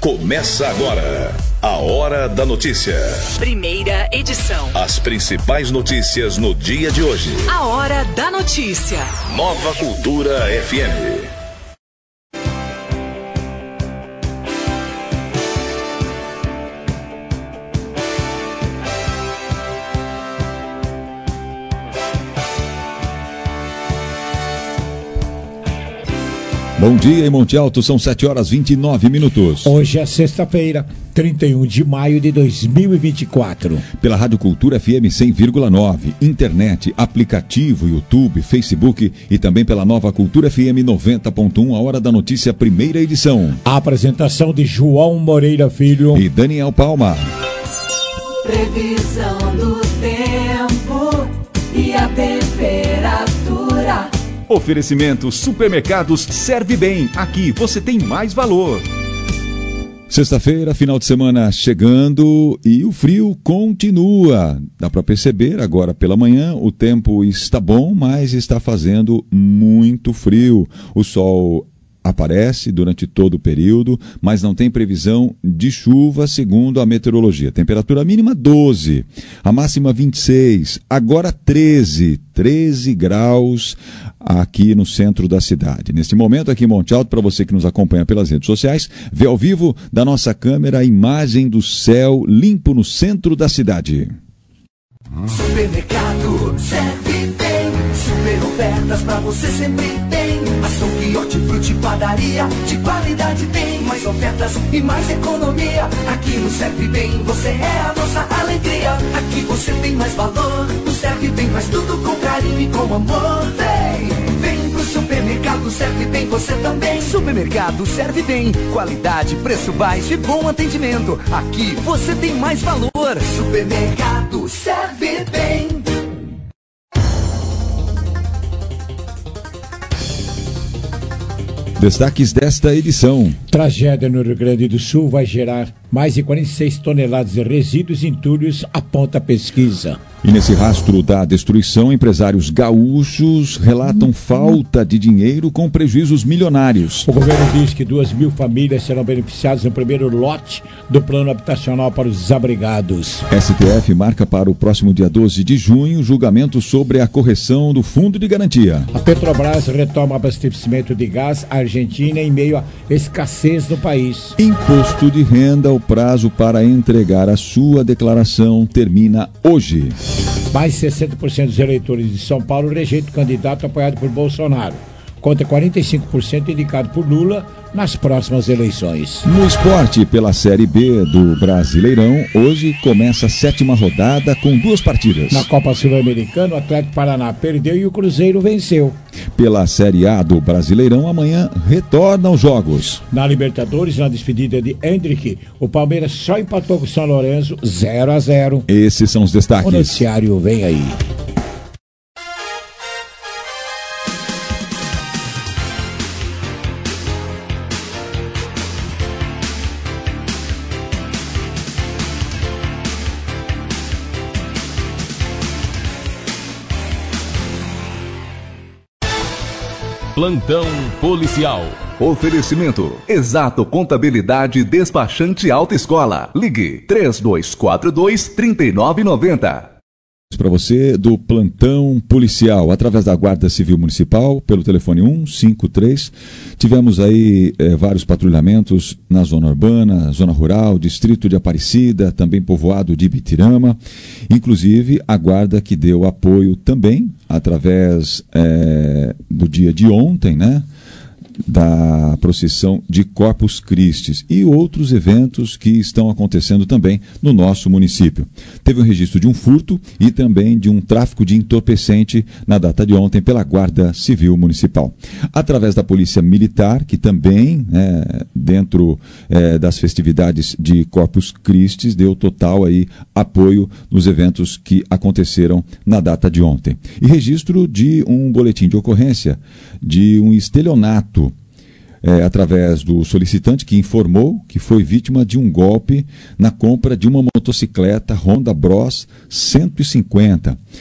Começa agora a Hora da Notícia. Primeira edição. As principais notícias no dia de hoje. A Hora da Notícia. Nova Cultura FM. Bom dia em Monte Alto, são 7h29. Hoje é sexta-feira, 31 de maio de 2024. Pela Rádio Cultura FM 100,9, internet, aplicativo, YouTube, Facebook e também pela Nova Cultura FM 90.1, a Hora da Notícia, primeira edição. A apresentação de João Moreira Filho e Daniel Palma. Previsão do tempo e a temperatura. Oferecimento Supermercados Serve Bem. Aqui você tem mais valor. Sexta-feira, final de semana chegando e o frio continua. Dá para perceber agora pela manhã, o tempo está bom, mas está fazendo muito frio. O sol aparece durante todo o período, mas não tem previsão de chuva, segundo a meteorologia. Temperatura mínima 12, a máxima 26, agora 13 graus aqui no centro da cidade. Neste momento aqui em Monte Alto, para você que nos acompanha pelas redes sociais, vê ao vivo da nossa câmera a imagem do céu limpo no centro da cidade. Supermercado Serve Bem, super ofertas pra você sempre tem. Açougue, hortifruti, padaria, de qualidade tem. Mais ofertas e mais economia. Aqui no Serve Bem, você é a nossa alegria. Aqui você tem mais valor. No Serve Bem faz tudo com carinho e com amor. Vem pro Supermercado Serve Bem, você também. Supermercado Serve Bem, qualidade, preço baixo e bom atendimento. Aqui você tem mais valor. Supermercado Serve Bem. Destaques desta edição. Tragédia no Rio Grande do Sul vai gerar mais de 46 toneladas de resíduos entulhos, aponta a pesquisa. E nesse rastro da destruição, empresários gaúchos relatam falta de dinheiro com prejuízos milionários. O governo diz que 2.000 famílias serão beneficiadas no primeiro lote do plano habitacional para os desabrigados. STF marca para o próximo dia 12 de junho julgamento sobre a correção do fundo de garantia. A Petrobras retoma o abastecimento de gás à Argentina em meio à escassez no país. Imposto de renda, o prazo para entregar a sua declaração termina hoje. Mais 60% dos eleitores de São Paulo rejeitam o candidato apoiado por Bolsonaro, contra 45% indicado por Lula nas próximas eleições. No esporte, pela Série B do Brasileirão, hoje começa a 7ª rodada com 2 partidas. Na Copa Sul-Americana, o Atlético Paraná perdeu e o Cruzeiro venceu. Pela Série A do Brasileirão, amanhã retornam os jogos. Na Libertadores, na despedida de Hendrick, o Palmeiras só empatou com o São Lourenço 0-0. Esses são os destaques. O noticiário vem aí. Plantão policial. Oferecimento Exato Contabilidade Despachante Alta Escola. Ligue 3242-3990. Para você do plantão policial, através da Guarda Civil Municipal, pelo telefone 153. Tivemos aí vários patrulhamentos na zona urbana, zona rural, distrito de Aparecida, também povoado de Ibitirama. Inclusive, a Guarda que deu apoio também, através do dia de ontem, né? Da procissão de Corpus Christi e outros eventos que estão acontecendo também no nosso município. Teve um registro de um furto e também de um tráfico de entorpecente na data de ontem pela Guarda Civil Municipal. Através da Polícia Militar, que também, dentro das festividades de Corpus Christi, deu total aí apoio nos eventos que aconteceram na data de ontem. E registro de um boletim de ocorrência de um estelionato através do solicitante que informou que foi vítima de um golpe na compra de uma motocicleta Honda Bros 150.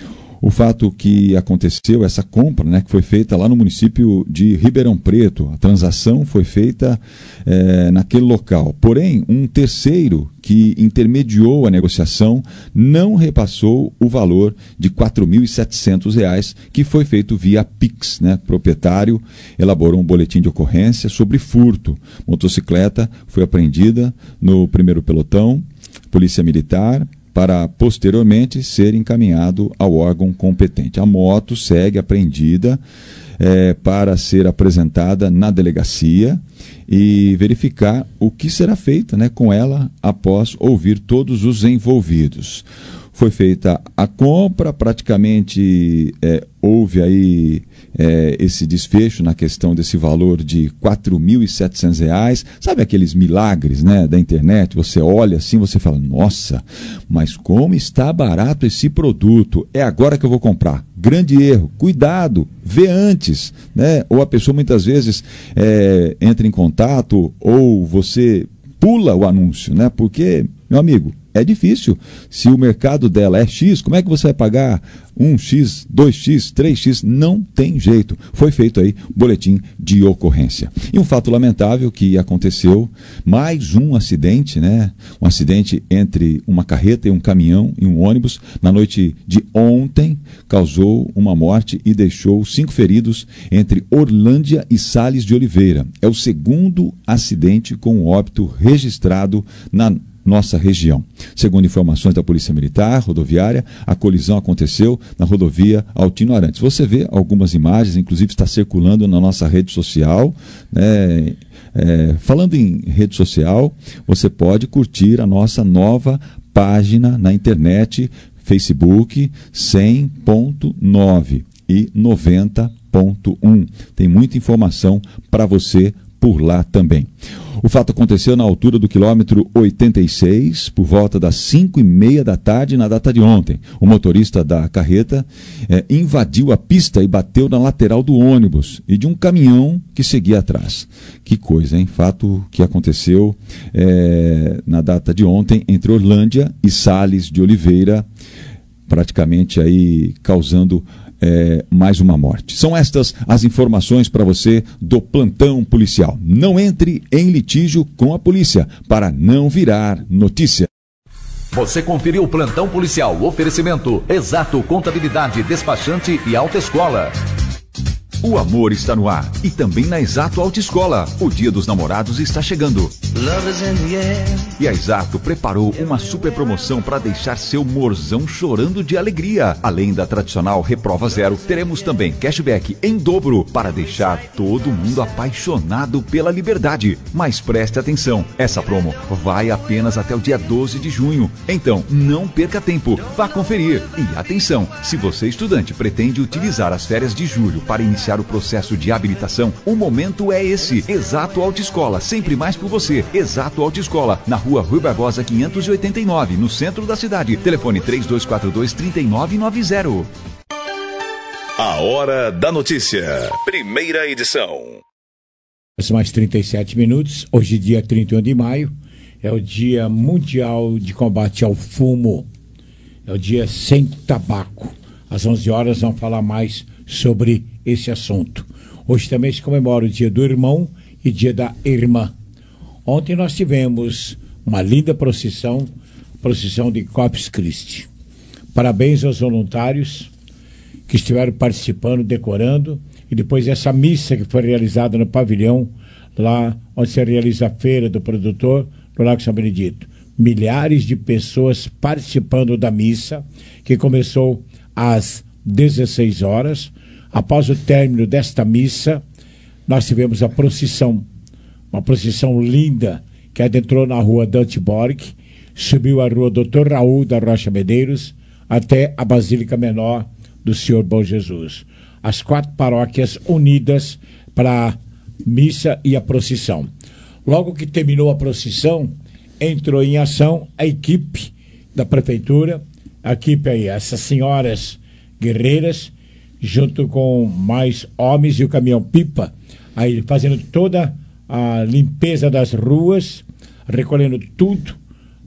o fato que aconteceu, essa compra, né, que foi feita lá no município de Ribeirão Preto, a transação foi feita naquele local. Porém, um terceiro que intermediou a negociação não repassou o valor de R$ 4.700 que foi feito via Pix, né? O proprietário elaborou um boletim de ocorrência sobre furto. Motocicleta foi apreendida no primeiro pelotão, Polícia Militar, para posteriormente ser encaminhado ao órgão competente. A moto segue apreendida para ser apresentada na delegacia e verificar o que será feito, né, com ela após ouvir todos os envolvidos. Foi feita a compra, praticamente houve aí esse desfecho na questão desse valor de R$ 4.700. Sabe aqueles milagres, né, da internet? Você olha assim, você fala, nossa, mas como está barato esse produto, é agora que eu vou comprar. Grande erro, cuidado, vê antes, né? Ou a pessoa muitas vezes entra em contato ou você pula o anúncio, né? Porque, meu amigo, é difícil. Se o mercado dela é X, como é que você vai pagar 1X, 2X, 3X? Não tem jeito. Foi feito aí boletim de ocorrência. E um fato lamentável que aconteceu, mais um acidente, né? Um acidente entre uma carreta e um caminhão e um ônibus na noite de ontem, causou uma morte e deixou 5 feridos entre Orlândia e Sales de Oliveira. É o segundo acidente com óbito registrado na nossa região. Segundo informações da Polícia Militar Rodoviária, a colisão aconteceu na rodovia Altino Arantes. Você vê algumas imagens, inclusive está circulando na nossa rede social, né? Falando em rede social, você pode curtir a nossa nova página na internet, Facebook 100.9 e 90.1. Tem muita informação para você por lá também. O fato aconteceu na altura do quilômetro 86, por volta das 5h30 da tarde, na data de ontem. O motorista da carreta invadiu a pista e bateu na lateral do ônibus e de um caminhão que seguia atrás. Que coisa, hein? Fato que aconteceu na data de ontem entre Orlândia e Sales de Oliveira, praticamente aí causando mais uma morte. São estas as informações para você do plantão policial. Não entre em litígio com a polícia para não virar notícia. Você conferiu o plantão policial. Oferecimento Exato Contabilidade, Despachante e Autoescola. O amor está no ar e também na Exato Autoescola. O Dia dos Namorados está chegando. E a Exato preparou uma super promoção para deixar seu morzão chorando de alegria. Além da tradicional Reprova Zero, teremos também cashback em dobro para deixar todo mundo apaixonado pela liberdade. Mas preste atenção, essa promo vai apenas até o dia 12 de junho. Então, não perca tempo, vá conferir. E atenção, se você estudante pretende utilizar as férias de julho para iniciar o processo de habilitação, o momento é esse. Exato Autoescola, sempre mais por você. Exato Autoescola, na rua Rui Barbosa 589, no centro da cidade. Telefone 3242-3990. A Hora da Notícia, primeira edição. Mais 37 minutos, hoje dia 31 de maio, é o Dia Mundial de Combate ao Fumo. É o dia sem tabaco. Às 11 horas vamos falar mais sobre esse assunto. Hoje também se comemora o Dia do Irmão e Dia da Irmã. Ontem nós tivemos uma linda procissão de Corpus Christi. Parabéns aos voluntários que estiveram participando, decorando, e depois essa missa que foi realizada no pavilhão, lá onde se realiza a feira do produtor, no Lago São Benedito. Milhares de pessoas participando da missa, que começou às 16 horas. Após o término desta missa, nós tivemos a procissão, uma procissão linda, que adentrou na rua Dante Borg, subiu a rua Dr. Raul da Rocha Medeiros, até a Basílica Menor do Senhor Bom Jesus. As 4 paróquias unidas para a missa e a procissão. Logo que terminou a procissão, entrou em ação a equipe da prefeitura, a equipe aí, essas senhoras guerreiras, junto com mais homens e o caminhão-pipa, aí fazendo toda a limpeza das ruas, recolhendo tudo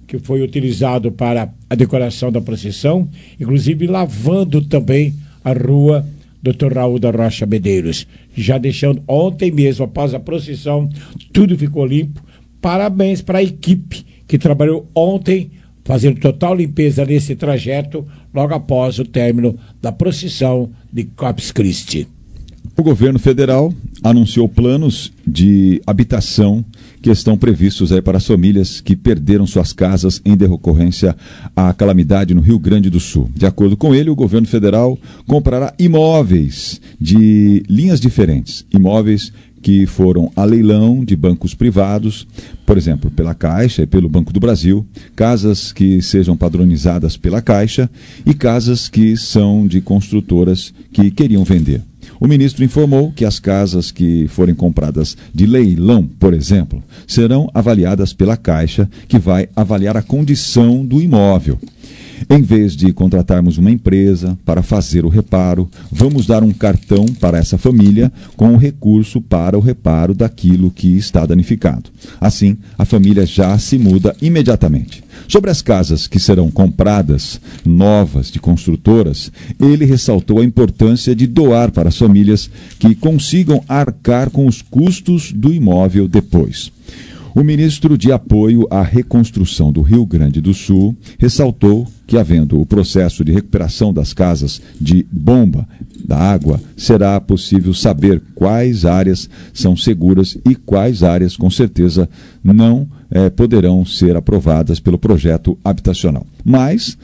que foi utilizado para a decoração da procissão, inclusive lavando também a rua Dr. Raul da Rocha Medeiros. Já deixando ontem mesmo, após a procissão, tudo ficou limpo. Parabéns para a equipe que trabalhou ontem, fazendo total limpeza nesse trajeto, logo após o término da procissão de Corpus Christi. O governo federal anunciou planos de habitação que estão previstos aí para as famílias que perderam suas casas em decorrência à calamidade no Rio Grande do Sul. De acordo com ele, o governo federal comprará imóveis de linhas diferentes, imóveis que foram a leilão de bancos privados, por exemplo, pela Caixa e pelo Banco do Brasil, casas que sejam padronizadas pela Caixa e casas que são de construtoras que queriam vender. O ministro informou que as casas que forem compradas de leilão, por exemplo, serão avaliadas pela Caixa, que vai avaliar a condição do imóvel. Em vez de contratarmos uma empresa para fazer o reparo, vamos dar um cartão para essa família com o recurso para o reparo daquilo que está danificado. Assim, a família já se muda imediatamente. Sobre as casas que serão compradas, novas, de construtoras, ele ressaltou a importância de doar para as famílias que consigam arcar com os custos do imóvel depois. O ministro de Apoio à Reconstrução do Rio Grande do Sul ressaltou que, havendo o processo de recuperação das casas de bomba da água, será possível saber quais áreas são seguras e quais áreas, com certeza, não poderão ser aprovadas pelo projeto habitacional. Mas,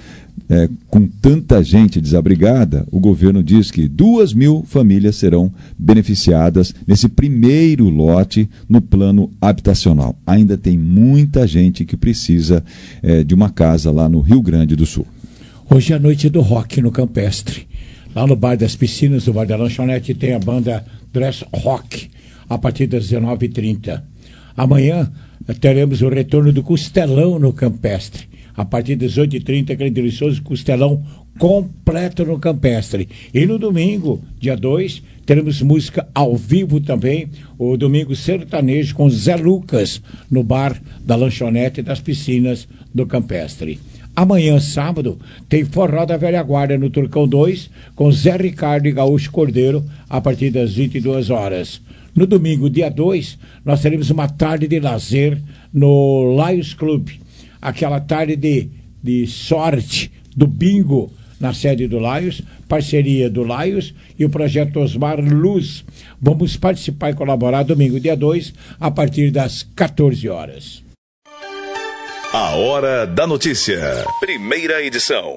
com tanta gente desabrigada, o governo diz que 2.000 famílias serão beneficiadas nesse primeiro lote no plano habitacional. Ainda tem muita gente que precisa de uma casa lá no Rio Grande do Sul. Hoje é a noite do rock no Campestre. Lá no Bar das Piscinas, no Bar da Lanchonete, tem a banda Dress Rock, a partir das 19h30. Amanhã teremos o retorno do Costelão no Campestre. A partir das 8h30, aquele delicioso costelão completo no Campestre. E no domingo, dia 2, teremos música ao vivo também, o Domingo Sertanejo com Zé Lucas, no Bar da Lanchonete das Piscinas do Campestre. Amanhã, sábado, tem Forró da Velha Guarda no Turcão 2, com Zé Ricardo e Gaúcho Cordeiro, a partir das 22 horas. No domingo, dia 2, nós teremos uma tarde de lazer no Lions Club. Aquela tarde de sorte do bingo na sede do Lions, parceria do Lions e o projeto Osmar Luz. Vamos participar e colaborar domingo, dia 2, a partir das 14 horas. A Hora da Notícia, primeira edição.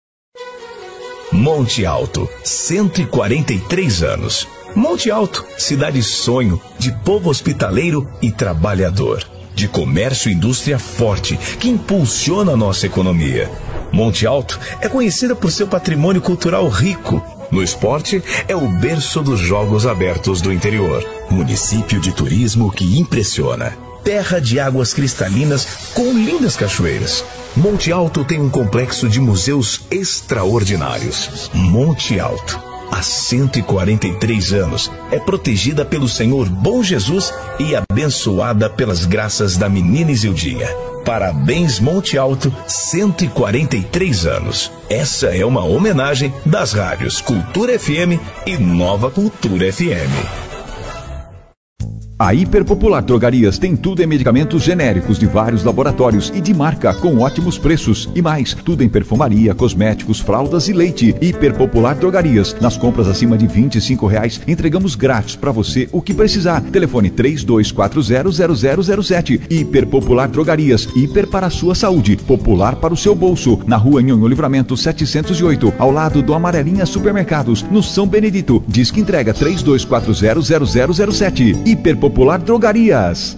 Monte Alto, 143 anos. Monte Alto, cidade sonho, de povo hospitaleiro e trabalhador. De comércio e indústria forte, que impulsiona a nossa economia. Monte Alto é conhecida por seu patrimônio cultural rico. No esporte, é o berço dos Jogos Abertos do interior. Município de turismo que impressiona. Terra de águas cristalinas com lindas cachoeiras. Monte Alto tem um complexo de museus extraordinários. Monte Alto, há 143 anos, é protegida pelo Senhor Bom Jesus e abençoada pelas graças da menina Isildinha. Parabéns, Monte Alto, 143 anos. Essa é uma homenagem das rádios Cultura FM e Nova Cultura FM. A Hiperpopular Drogarias tem tudo em medicamentos genéricos de vários laboratórios e de marca com ótimos preços. E mais, tudo em perfumaria, cosméticos, fraldas e leite. Hiperpopular Drogarias. Nas compras acima de R$25, entregamos grátis para você o que precisar. Telefone 32400007. Hiperpopular Drogarias. Hiper para a sua saúde. Popular para o seu bolso. Na Rua Nhonho Livramento 708, ao lado do Amarelinha Supermercados, no São Benedito. Disque entrega 32400007. Hiperpopular Drogarias.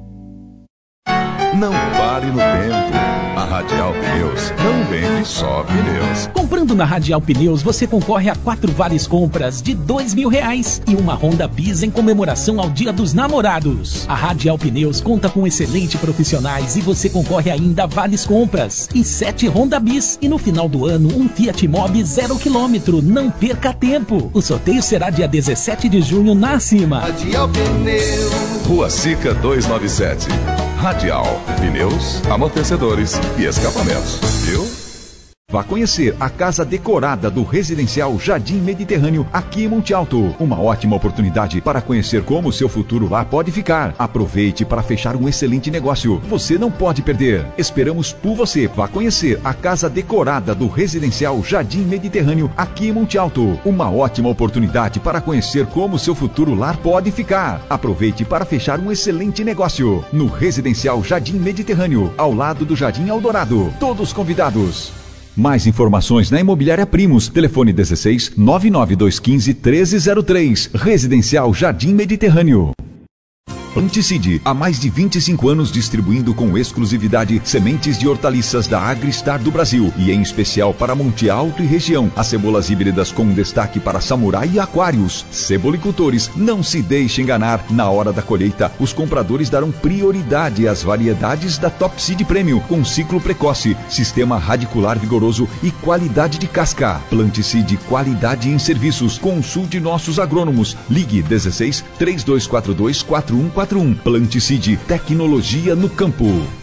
Não pare no tempo. A Radial Pneus não vende só pneus. Comprando na Radial Pneus, você concorre a 4 vales compras de R$2.000 e uma Honda Bis em comemoração ao Dia dos Namorados. A Radial Pneus conta com excelentes profissionais e você concorre ainda a vales compras e 7 Honda Bis e no final do ano um Fiat Mobi 0 km. Não perca tempo. O sorteio será dia 17 de junho na Acima. Radial Pneus, Rua Sica 297. Radial, pneus, amortecedores e escapamentos, viu? Vá conhecer a casa decorada do Residencial Jardim Mediterrâneo aqui em Monte Alto. Uma ótima oportunidade para conhecer como o seu futuro lá pode ficar. Aproveite para fechar um excelente negócio. Você não pode perder. Esperamos por você. Vá conhecer a casa decorada do Residencial Jardim Mediterrâneo aqui em Monte Alto. Uma ótima oportunidade para conhecer como o seu futuro lar pode ficar. Aproveite para fechar um excelente negócio. No Residencial Jardim Mediterrâneo, ao lado do Jardim Eldorado. Todos convidados. Mais informações na Imobiliária Primos. Telefone 16 99215 1303. Residencial Jardim Mediterrâneo. Planticide, há mais de 25 anos distribuindo com exclusividade sementes de hortaliças da Agristar do Brasil e em especial para Monte Alto e região. As cebolas híbridas com destaque para Samurai e Aquários. Cebolicultores, não se deixe enganar. Na hora da colheita, os compradores darão prioridade às variedades da Top Seed Premium com ciclo precoce, sistema radicular vigoroso e qualidade de casca. Planticide, qualidade em serviços. Consulte nossos agrônomos. Ligue 16 3242 4141. Planticide, tecnologia no campo.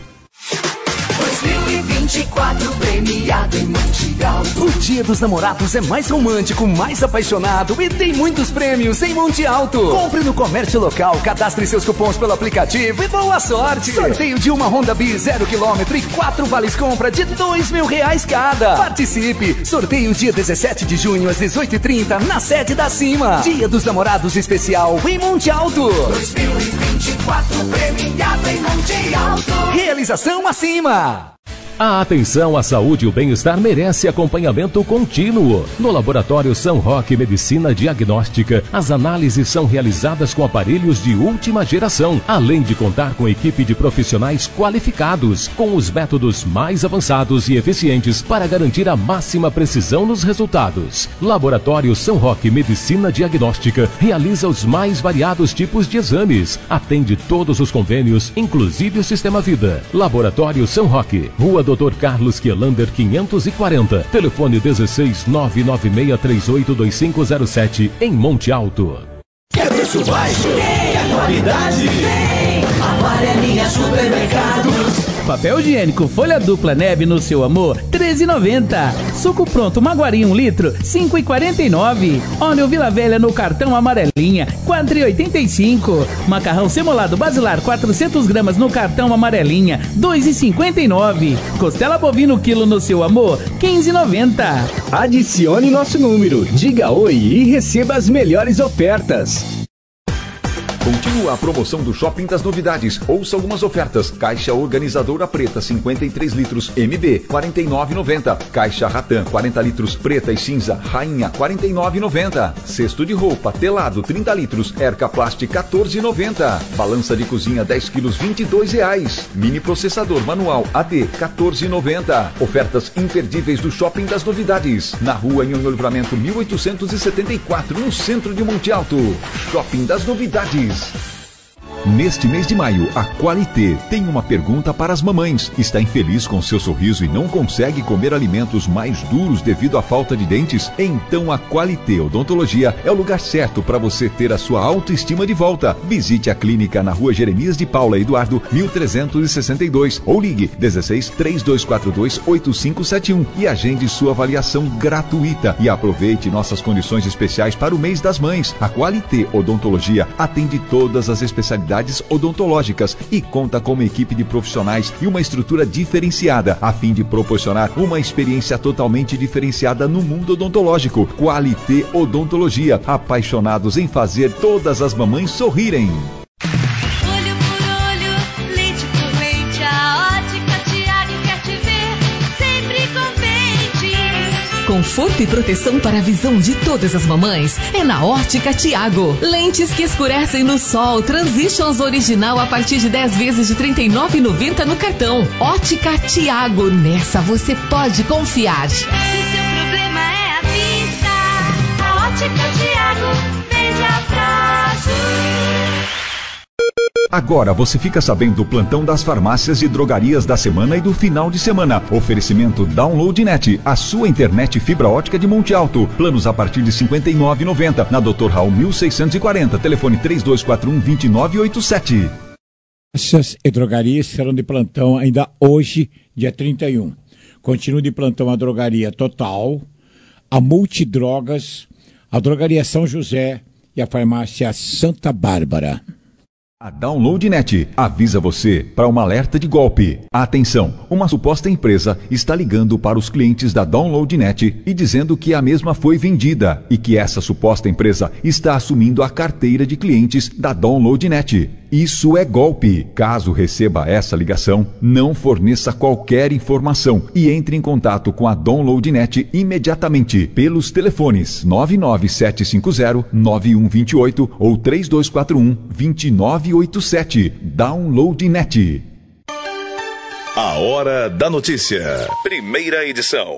2024 premiado em Monte Alto. O Dia dos Namorados é mais romântico, mais apaixonado e tem muitos prêmios em Monte Alto. Compre no comércio local, cadastre seus cupons pelo aplicativo e boa sorte. Sorteio de uma Honda Bis 0 km e 4 vales compra de R$2.000 cada. Participe. Sorteio dia 17 de junho às 18h30 na sede da Cima. Dia dos Namorados especial em Monte Alto. 2024 premiado em Monte Alto. Realização Acima. A atenção à saúde e o bem-estar merece acompanhamento contínuo. No Laboratório São Roque Medicina Diagnóstica, as análises são realizadas com aparelhos de última geração, além de contar com equipe de profissionais qualificados, com os métodos mais avançados e eficientes para garantir a máxima precisão nos resultados. Laboratório São Roque Medicina Diagnóstica realiza os mais variados tipos de exames, atende todos os convênios, inclusive o Sistema Vida. Laboratório São Roque, Rua Dr. Carlos Quielander 540, telefone 16 996382507, em Monte Alto. Quer preço baixo? Tem. A qualidade? Tem. Amarelinha Supermercados. Papel higiênico folha dupla Nebe no seu amor, R$13,90. Suco pronto Maguari 1 litro, R$5,49. Óleo Vila Velha no cartão Amarelinha, R$4,85. Macarrão semolado Basilar 400 gramas no cartão Amarelinha, R$2,59. Costela bovino quilo no seu amor, R$15,90. Adicione nosso número, diga oi e receba as melhores ofertas. Continua a promoção do Shopping das Novidades. Ouça algumas ofertas. Caixa organizadora preta 53 litros MB 49,90. Caixa Ratan 40 litros preta e cinza Rainha 49,90. Cesto de roupa telado 30 litros Erca Plast 14,90. Balança de cozinha 10 quilos R$22. Mini processador manual AD 14,90. Ofertas imperdíveis do Shopping das Novidades. Na rua Nhonhô Livramento 1874, no centro de Monte Alto. Shopping das Novidades. Neste mês de maio, a Qualité tem uma pergunta para as mamães. Está infeliz com seu sorriso e não consegue comer alimentos mais duros devido à falta de dentes? Então a Qualité Odontologia é o lugar certo para você ter a sua autoestima de volta. Visite a clínica na rua Jeremias de Paula Eduardo, 1362 ou ligue 16 3242 8571 e agende sua avaliação gratuita. E aproveite nossas condições especiais para o mês das mães. A Qualité Odontologia atende todas as especialidades odontológicas e conta com uma equipe de profissionais e uma estrutura diferenciada a fim de proporcionar uma experiência totalmente diferenciada no mundo odontológico. Qualité Odontologia, apaixonados em fazer todas as mamães sorrirem. Olho por olho, lente por lente, a Ótica Tiago quer te ver sempre contente. Conforto e proteção para a visão de todas as mamães é na Ótica Tiago. Lentes que escurecem no sol, Transitions original a partir de 10 vezes de R$39,90 no cartão. Ótica Tiago, nessa você pode confiar. Se seu problema é a vista, a Ótica Tiago veja fácil. Agora você fica sabendo do plantão das farmácias e drogarias da semana e do final de semana. Oferecimento Download.net, a sua internet fibra ótica de Monte Alto. Planos a partir de R$ 59,90. Na Dr. Raul 1640, telefone 3241-2987. Essas drogarias serão de plantão ainda hoje, dia 31. Continua de plantão a Drogaria Total, a Multidrogas, a Drogaria São José e a Farmácia Santa Bárbara. A DownloadNet avisa você para um alerta de golpe. Atenção, uma suposta empresa está ligando para os clientes da DownloadNet e dizendo que a mesma foi vendida e que essa suposta empresa está assumindo a carteira de clientes da DownloadNet. Isso é golpe. Caso receba essa ligação, não forneça qualquer informação e entre em contato com a DownloadNet imediatamente pelos telefones 99750-9128 ou 3241-2987. DownloadNet. A Hora da Notícia. Primeira edição.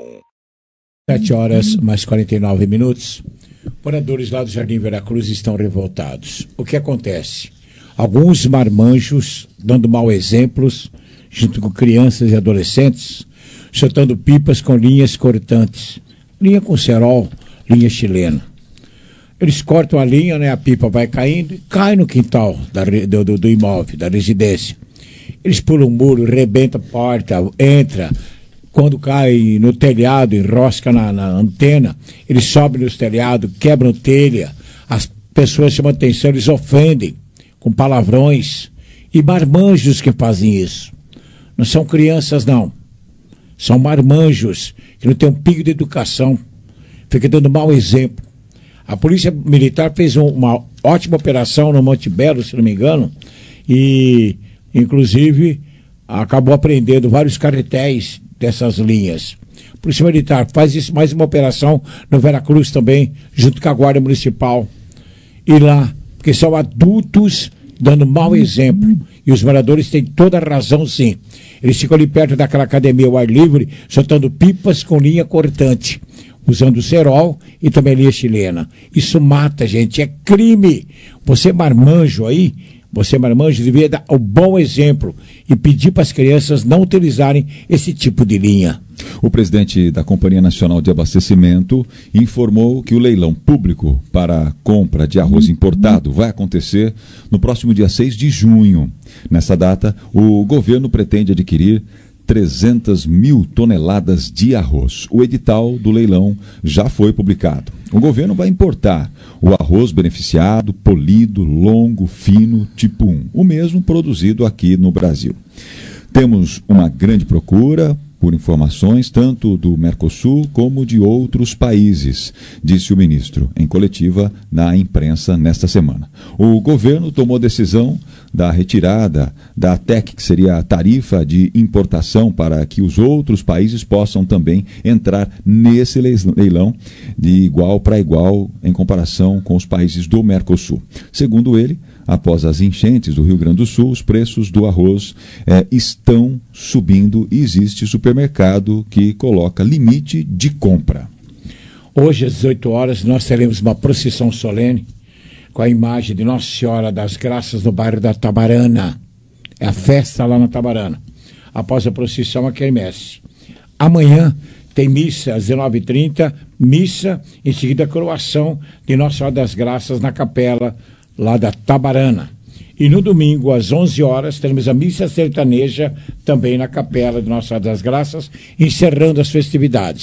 7h49. Moradores lá do Jardim Veracruz estão revoltados. O que acontece? Alguns marmanjos dando mau exemplos, junto com crianças e adolescentes, soltando pipas com linhas cortantes. Linha com cerol, linha chilena. Eles cortam a linha, né, a pipa vai caindo e cai no quintal do imóvel, da residência. Eles pulam o muro, rebentam a porta, entra. Quando cai no telhado, enrosca na antena, eles sobem nos telhados, quebram telha. As pessoas chamam atenção, eles ofendem com palavrões. E marmanjos que fazem isso. Não são crianças, não. São marmanjos que não têm um pingo de educação. Fica dando mau exemplo. A Polícia Militar fez uma ótima operação no Monte Belo, se não me engano, e, inclusive, acabou apreendendo vários carretéis dessas linhas. A Polícia Militar faz isso, mais uma operação no Veracruz também, junto com a Guarda Municipal. E lá, porque são adultos dando mau exemplo. E os moradores têm toda a razão, sim. Eles ficam ali perto daquela academia ao ar livre, soltando pipas com linha cortante, usando cerol e também linha chilena. Isso mata, gente, é crime. Você marmanjo aí, devia dar o bom exemplo e pedir para as crianças não utilizarem esse tipo de linha. O presidente da Companhia Nacional de Abastecimento informou que o leilão público para a compra de arroz importado vai acontecer no próximo dia 6 de junho. Nessa data, o governo pretende adquirir 300 mil toneladas de arroz. O edital do leilão já foi publicado. O governo vai importar o arroz beneficiado, polido, longo, fino, tipo 1, o mesmo produzido aqui no Brasil. Temos uma grande procura por informações tanto do Mercosul como de outros países, disse o ministro em coletiva na imprensa nesta semana. O governo tomou decisão da retirada da TEC, que seria a tarifa de importação, para que os outros países possam também entrar nesse leilão de igual para igual em comparação com os países do Mercosul. Segundo ele, após as enchentes do Rio Grande do Sul, os preços do arroz estão subindo e existe supermercado que coloca limite de compra. Hoje, às 18 horas, nós teremos uma procissão solene com a imagem de Nossa Senhora das Graças no bairro da Tabarana. É a festa lá na Tabarana. Após a procissão, a quermesse. Amanhã tem missa às 19h30, missa, em seguida a coroação de Nossa Senhora das Graças na capela lá da Tabarana. E no domingo, às 11 horas, teremos a missa sertaneja também na capela de Nossa Senhora das Graças, encerrando as festividades.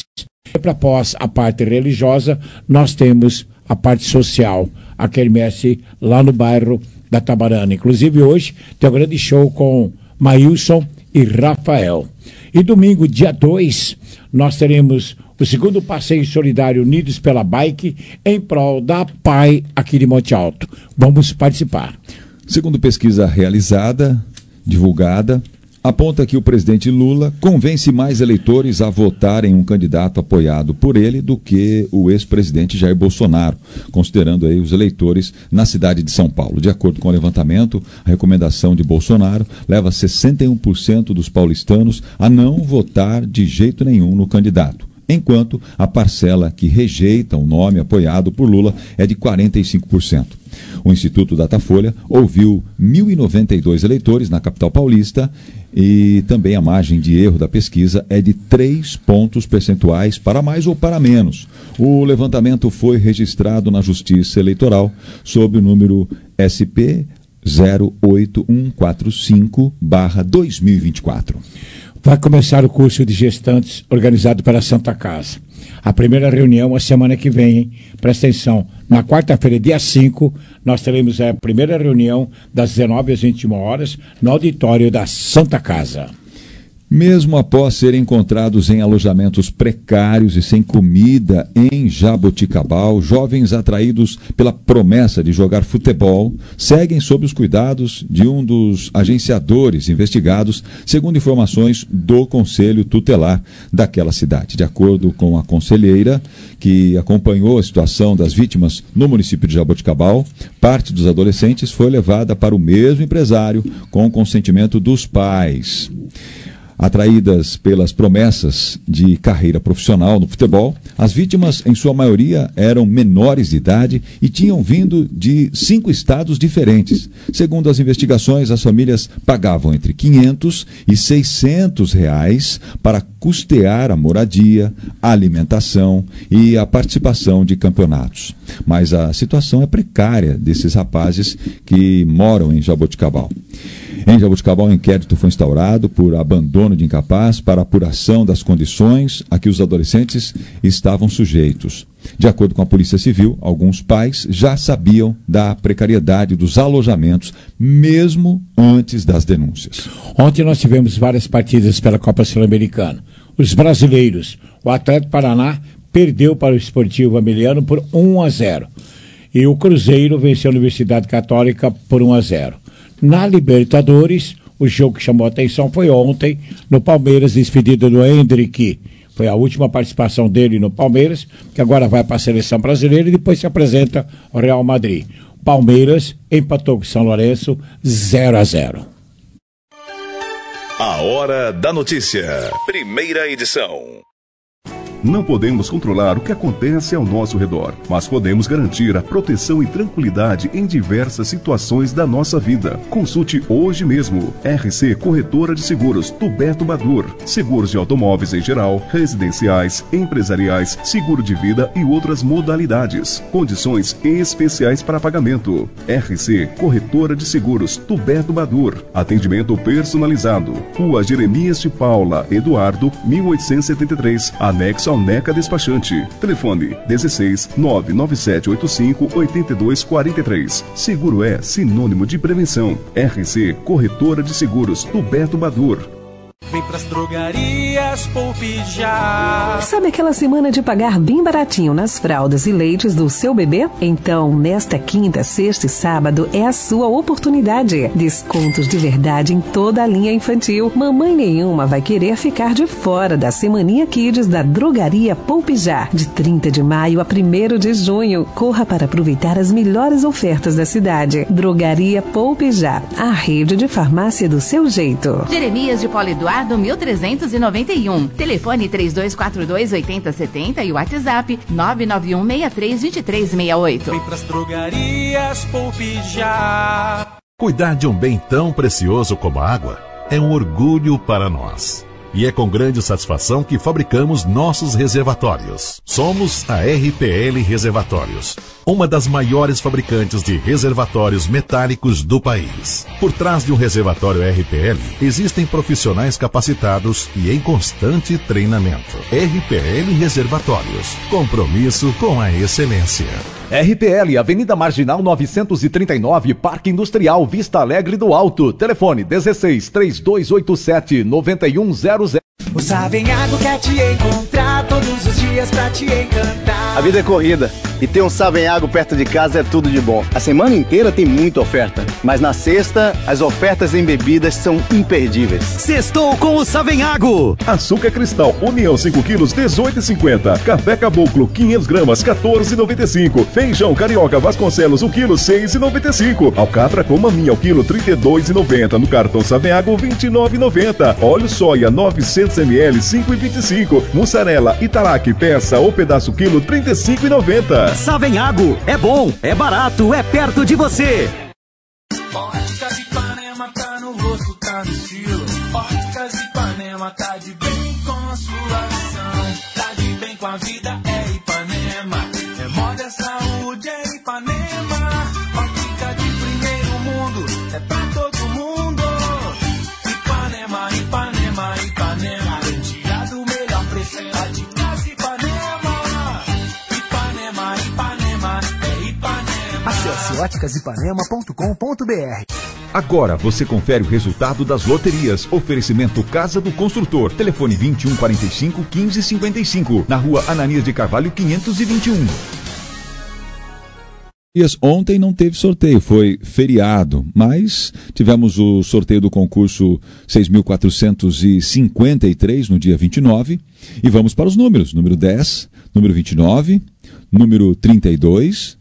Após a parte religiosa, nós temos a parte social, a quermesse lá no bairro da Tabarana. Inclusive hoje tem um grande show com Maílson e Rafael. E domingo, dia 2, nós teremos o segundo passeio solidário Unidos pela Bike em prol da PAI aqui de Monte Alto. Vamos participar. Segundo pesquisa realizada, divulgada, aponta que o presidente Lula convence mais eleitores a votarem um candidato apoiado por ele do que o ex-presidente Jair Bolsonaro, considerando aí os eleitores na cidade de São Paulo. De acordo com o levantamento, a recomendação de Bolsonaro leva 61% dos paulistanos a não votar de jeito nenhum no candidato, enquanto a parcela que rejeita o nome apoiado por Lula é de 45%. O Instituto Datafolha ouviu 1.092 eleitores na capital paulista e também a margem de erro da pesquisa é de 3 pontos percentuais para mais ou para menos. O levantamento foi registrado na Justiça Eleitoral sob o número SP 08145/2024. Vai começar o curso de gestantes organizado pela Santa Casa. A primeira reunião a semana que vem, hein? Presta atenção. Na quarta-feira, dia 5, nós teremos a primeira reunião das 19 às 21 horas no auditório da Santa Casa. Mesmo após serem encontrados em alojamentos precários e sem comida em Jaboticabal, jovens atraídos pela promessa de jogar futebol seguem sob os cuidados de um dos agenciadores investigados, segundo informações do Conselho Tutelar daquela cidade. De acordo com a conselheira que acompanhou a situação das vítimas no município de Jaboticabal, parte dos adolescentes foi levada para o mesmo empresário com o consentimento dos pais. Atraídas pelas promessas de carreira profissional no futebol, as vítimas, em sua maioria, eram menores de idade e tinham vindo de 5 estados diferentes. Segundo as investigações, as famílias pagavam entre R$500 e R$600 para custear a moradia, a alimentação e a participação de campeonatos. Mas a situação é precária desses rapazes que moram em Jaboticabal. Em Jaboticabal, um inquérito foi instaurado por abandono de incapaz para apuração das condições a que os adolescentes estavam sujeitos. De acordo com a Polícia Civil, alguns pais já sabiam da precariedade dos alojamentos, mesmo antes das denúncias. Ontem nós tivemos várias partidas pela Copa Sul-Americana. Os brasileiros, o Atlético Paraná perdeu para o Esportivo Ameliano por 1-0. E o Cruzeiro venceu a Universidade Católica por 1-0. Na Libertadores, o jogo que chamou a atenção foi ontem, no Palmeiras, despedida do Hendrick. Foi a última participação dele no Palmeiras, que agora vai para a seleção brasileira e depois se apresenta ao Real Madrid. Palmeiras empatou com São Lourenço 0-0. A Hora da Notícia. Primeira edição. Não podemos controlar o que acontece ao nosso redor, mas podemos garantir a proteção e tranquilidade em diversas situações da nossa vida. Consulte hoje mesmo. RC Corretora de Seguros Tuberto Badur. Seguros de automóveis em geral, residenciais, empresariais, seguro de vida e outras modalidades. Condições especiais para pagamento. RC Corretora de Seguros Tuberto Badur. Atendimento personalizado. Rua Jeremias de Paula, Eduardo, 1873, anexo ao NECA Despachante. Telefone 16 99785 8243. Seguro é sinônimo de prevenção. RC Corretora de Seguros Tuberto Badur. Vem pras drogarias, poupe já. Sabe aquela semana de pagar bem baratinho nas fraldas e leites do seu bebê? Então, nesta quinta, sexta e sábado é a sua oportunidade. Descontos de verdade em toda a linha infantil. Mamãe nenhuma vai querer ficar de fora da Semaninha Kids da Drogaria Poupe Já, de 30 de maio a 1º de junho. Corra para aproveitar as melhores ofertas da cidade. Drogaria Poupe Já, a rede de farmácia do seu jeito. Jeremias de Paulo Eduardo, 1391. Telefone 3242-8070 e WhatsApp 991632368. Vem pras drogarias, poupe já. Cuidar de um bem tão precioso como a água é um orgulho para nós. E é com grande satisfação que fabricamos nossos reservatórios. Somos a RPL Reservatórios, uma das maiores fabricantes de reservatórios metálicos do país. Por trás de um reservatório RPL, existem profissionais capacitados e em constante treinamento. RPL Reservatórios, compromisso com a excelência. RPL, Avenida Marginal 939, Parque Industrial Vista Alegre do Alto. Telefone 16 3287 9100. O Savenhago quer te encontrar todos os dias pra te encantar. A vida é corrida e ter um Savenhago perto de casa é tudo de bom. A semana inteira tem muita oferta, mas na sexta as ofertas em bebidas são imperdíveis. Sextou com o Savenhago. Açúcar Cristal União 5 quilos 18,50. Café Caboclo 500 gramas 14,95. Feijão Carioca Vasconcelos 1 quilo 6,95. Alcatra com maminha o quilo 32,90. No cartão Savenhago 29,90. Óleo soia 900 ml 5,25. Mussarela Italac peça ou pedaço quilo 35,90. Savenhago, é bom, é barato, é perto de você. Óticas Ipanema tá no rosto, tá no estilo. Óticas Ipanema tá de bem com a sua visão. Tá de bem com a vida, é Ipanema. É moda, é saúde, é Ipanema. Ótica de primeiro mundo, óticasipanema.com.br. Agora você confere o resultado das loterias. Oferecimento Casa do Construtor. Telefone 2145-1555. Na rua Ananias de Carvalho, 521. Ontem não teve sorteio, foi feriado, mas tivemos o sorteio do concurso 6.453 no dia 29 e vamos para os números, número 10, número 29, número 32,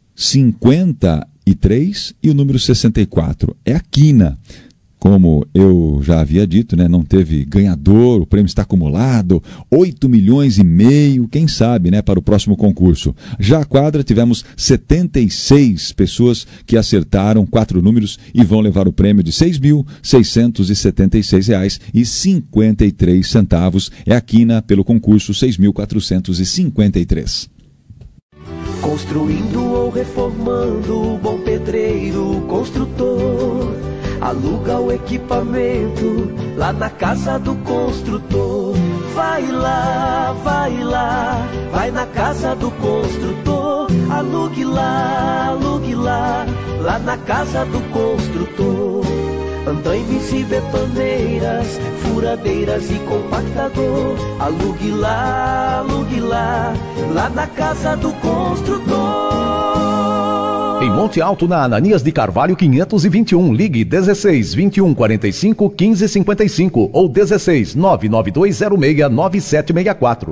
53 e o número 64. É a quina. Como eu já havia dito, né, não teve ganhador, o prêmio está acumulado, 8 milhões e meio, quem sabe, né, para o próximo concurso. Já a quadra, tivemos 76 pessoas que acertaram 4 números e vão levar o prêmio de R$ 6.676,53. É a quina pelo concurso 6.453. Construindo ou reformando, bom pedreiro, construtor. Aluga o equipamento lá na Casa do Construtor. Vai lá, vai na Casa do Construtor. Alugue lá, lá na Casa do Construtor. Andaimes e betoneiras, furadeiras e compactador. Alugue lá, lá na Casa do Construtor. Em Monte Alto, na Ananias de Carvalho 521, ligue 16 21 45 15 55 ou 16 99206 9764.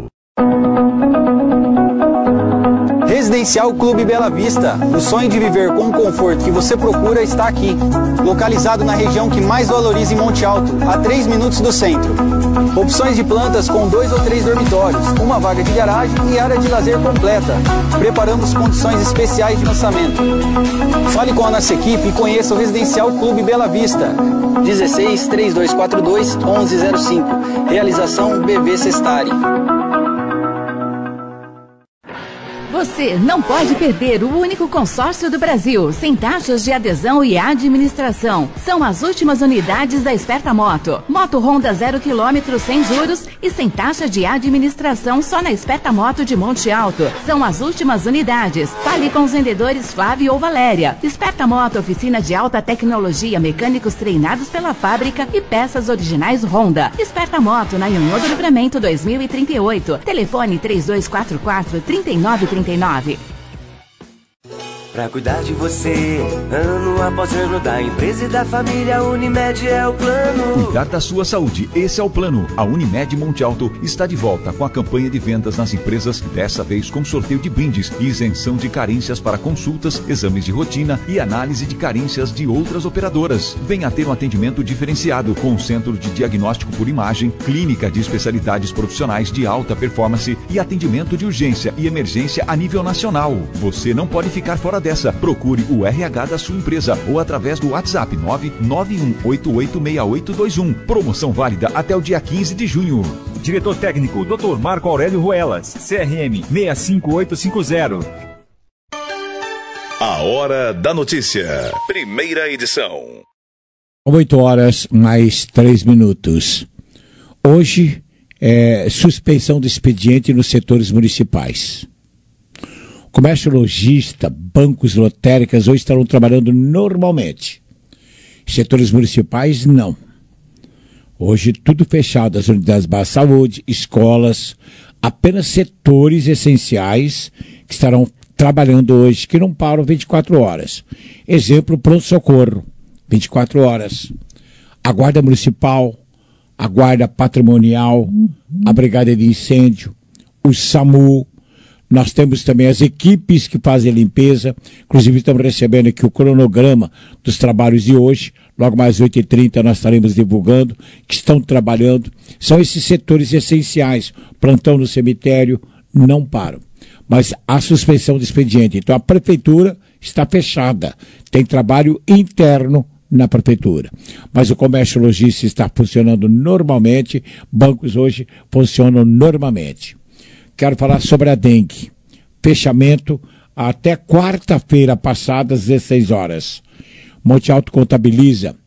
Residencial Clube Bela Vista. O sonho de viver com o conforto que você procura está aqui. Localizado na região que mais valoriza em Monte Alto, a 3 minutos do centro. Opções de plantas com 2 ou 3 dormitórios, uma vaga de garagem e área de lazer completa. Preparamos condições especiais de lançamento. Fale com a nossa equipe e conheça o Residencial Clube Bela Vista. 16 3242 1105. Realização BV Sestari. Você não pode perder o único consórcio do Brasil, sem taxas de adesão e administração. São as últimas unidades da Esperta Moto. Moto Honda 0 km sem juros e sem taxa de administração só na Esperta Moto de Monte Alto. São as últimas unidades. Fale com os vendedores Flávio ou Valéria. Esperta Moto, oficina de alta tecnologia, mecânicos treinados pela fábrica e peças originais Honda. Esperta Moto, na União do Livramento 2038. Telefone 3244-3939. Pra cuidar de você, ano após ano, da empresa e da família, Unimed é o plano. Cuidar da sua saúde, esse é o plano. A Unimed Monte Alto está de volta com a campanha de vendas nas empresas, dessa vez com sorteio de brindes e isenção de carências para consultas, exames de rotina e análise de carências de outras operadoras. Venha ter um atendimento diferenciado com um centro de diagnóstico por imagem, clínica de especialidades profissionais de alta performance e atendimento de urgência e emergência a nível nacional. Você não pode ficar fora dessa. Procure o RH da sua empresa ou através do WhatsApp 991886821. Promoção válida até o dia 15 de junho. Diretor técnico, Dr. Marco Aurélio Ruelas, CRM 65850. A Hora da Notícia. Primeira edição. 8 horas mais 3 minutos. Hoje é suspensão do expediente nos setores municipais. Comércio lojista, bancos, lotéricas hoje estarão trabalhando normalmente. Setores municipais, não. Hoje tudo fechado, as unidades básicas de saúde, escolas, apenas setores essenciais que estarão trabalhando hoje, que não param 24 horas. Exemplo, pronto-socorro, 24 horas. A Guarda Municipal, a Guarda Patrimonial, a Brigada de Incêndio, o SAMU. Nós temos também as equipes que fazem a limpeza, inclusive estamos recebendo aqui o cronograma dos trabalhos de hoje, logo mais 8h30 nós estaremos divulgando, que estão trabalhando, são esses setores essenciais, plantão no cemitério, não param, mas a suspensão do expediente, então a prefeitura está fechada, tem trabalho interno na prefeitura, mas o comércio logístico está funcionando normalmente, bancos hoje funcionam normalmente. Quero falar sobre a dengue. Fechamento até quarta-feira passada, às 16 horas. Monte Alto contabiliza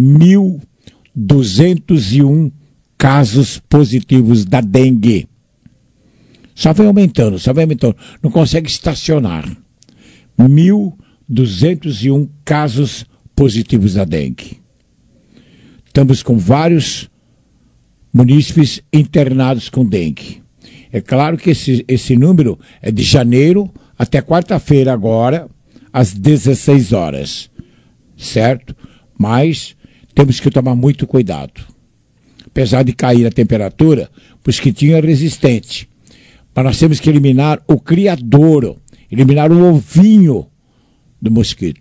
1.201 casos positivos da dengue. Só vem aumentando. Não consegue estacionar. 1.201 201 casos positivos da dengue. Estamos com vários munícipes internados com dengue. É claro que esse número é de janeiro até quarta-feira agora, às 16 horas, certo? Mas temos que tomar muito cuidado. Apesar de cair a temperatura, o mosquitinho é resistente. Mas nós temos que eliminar o criadouro, eliminar o ovinho do mosquito.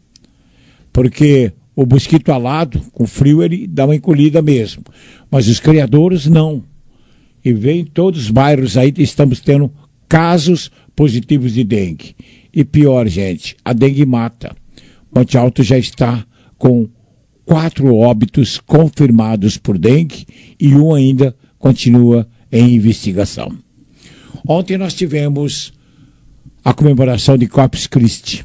Porque o mosquito alado, com frio, ele dá uma encolhida mesmo. Mas os criadouros não. E vem em todos os bairros aí, estamos tendo casos positivos de dengue. E pior, gente, a dengue mata. Monte Alto já está com 4 óbitos confirmados por dengue e um ainda continua em investigação. Ontem nós tivemos a comemoração de Corpus Christi.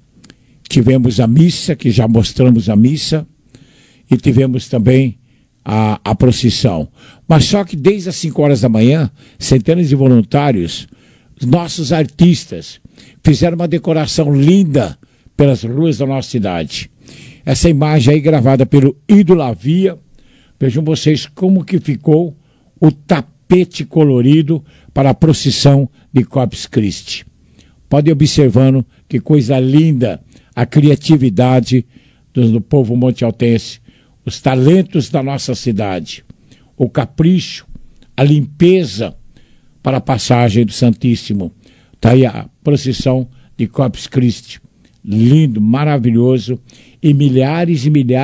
Tivemos a missa, que já mostramos a missa, e tivemos também a procissão. Mas só que desde as 5 horas da manhã, centenas de voluntários, nossos artistas, fizeram uma decoração linda pelas ruas da nossa cidade. Essa imagem aí gravada pelo Ido Lavia, vejam vocês como que ficou o tapete colorido para a procissão de Corpus Christi. Podem observando que coisa linda a criatividade do povo montealtense, os talentos da nossa cidade, o capricho, a limpeza para a passagem do Santíssimo. Está aí a procissão de Corpus Christi. Lindo, maravilhoso, e milhares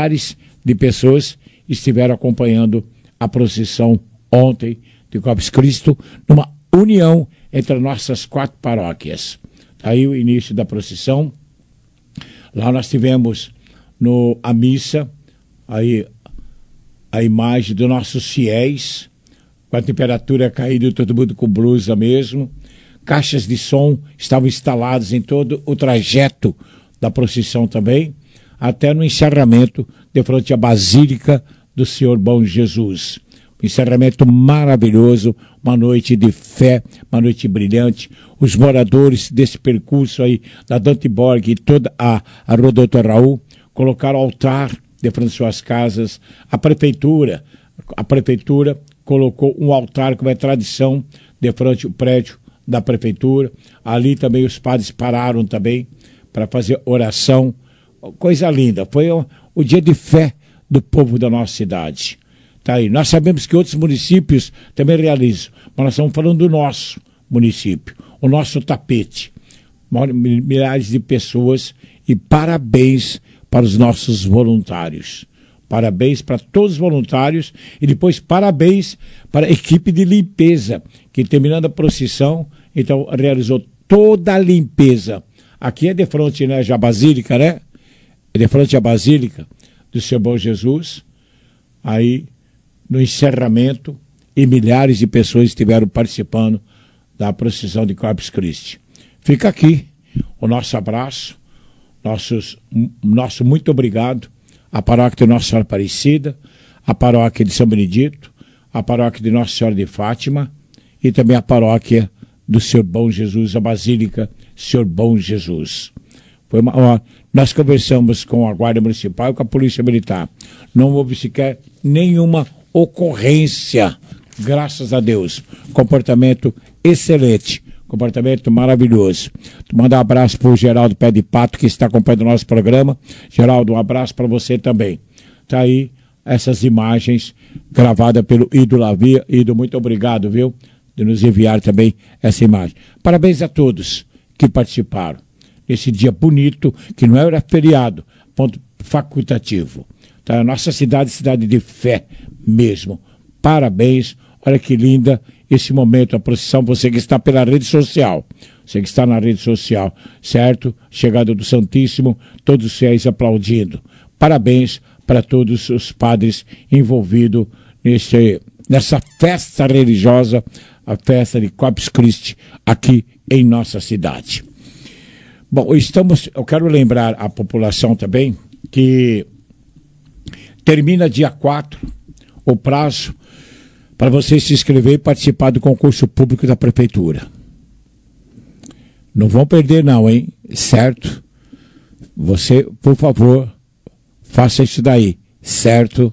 de pessoas estiveram acompanhando a procissão ontem de Corpus Christi, numa união entre as nossas 4 paróquias. Aí o início da procissão. Lá nós tivemos a missa, aí a imagem dos nossos fiéis, com a temperatura caindo, todo mundo com blusa mesmo. Caixas de som estavam instaladas em todo o trajeto da procissão também, até no encerramento de frente à Basílica do Senhor Bom Jesus. Um encerramento maravilhoso, uma noite de fé, uma noite brilhante. Os moradores desse percurso aí, da Dante Borg e toda a Rua Doutor Raul, colocaram altar de frente às suas casas. A prefeitura colocou um altar, como é tradição, de frente ao prédio da prefeitura. Ali também os padres pararam também para fazer oração. Coisa linda. Foi o dia de fé do povo da nossa cidade. Tá aí. Nós sabemos que outros municípios também realizam, mas nós estamos falando do nosso município, o nosso tapete. Milhares de pessoas, e parabéns para os nossos voluntários. Parabéns para todos os voluntários, e depois parabéns para a equipe de limpeza, que terminando a procissão, então realizou toda a limpeza. Aqui é de frente, né, já a Basílica, né? É de frente à Basílica do Senhor Bom Jesus. Aí, no encerramento, e milhares de pessoas estiveram participando da procissão de Corpus Christi. Fica aqui o nosso abraço, nosso muito obrigado à paróquia de Nossa Senhora Aparecida, à paróquia de São Benedito, à paróquia de Nossa Senhora de Fátima e também à paróquia do Senhor Bom Jesus, a Basílica Senhor Bom Jesus. Nós conversamos com a Guarda Municipal e com a Polícia Militar. Não houve sequer nenhuma ocorrência, graças a Deus. Comportamento excelente, comportamento maravilhoso. Mandar um abraço para o Geraldo Pé de Pato, que está acompanhando o nosso programa. Geraldo, um abraço para você também. Está aí essas imagens gravadas pelo Ido Lavia. Ido, muito obrigado, viu, de nos enviar também essa imagem. Parabéns a todos que participaram nesse dia bonito, que não era feriado, ponto facultativo. Tá? Nossa cidade, cidade de fé mesmo. Parabéns, olha que linda esse momento, a procissão, você que está pela rede social, você que está na rede social, certo? Chegada do Santíssimo, todos os fiéis aplaudindo. Parabéns para todos os padres envolvidos nessa festa religiosa, a festa de Corpus Christi, aqui em nossa cidade. Bom, eu quero lembrar a população também que termina dia 4 o prazo para você se inscrever e participar do concurso público da prefeitura. Não vão perder não, hein? Certo? Você, por favor, faça isso daí, certo?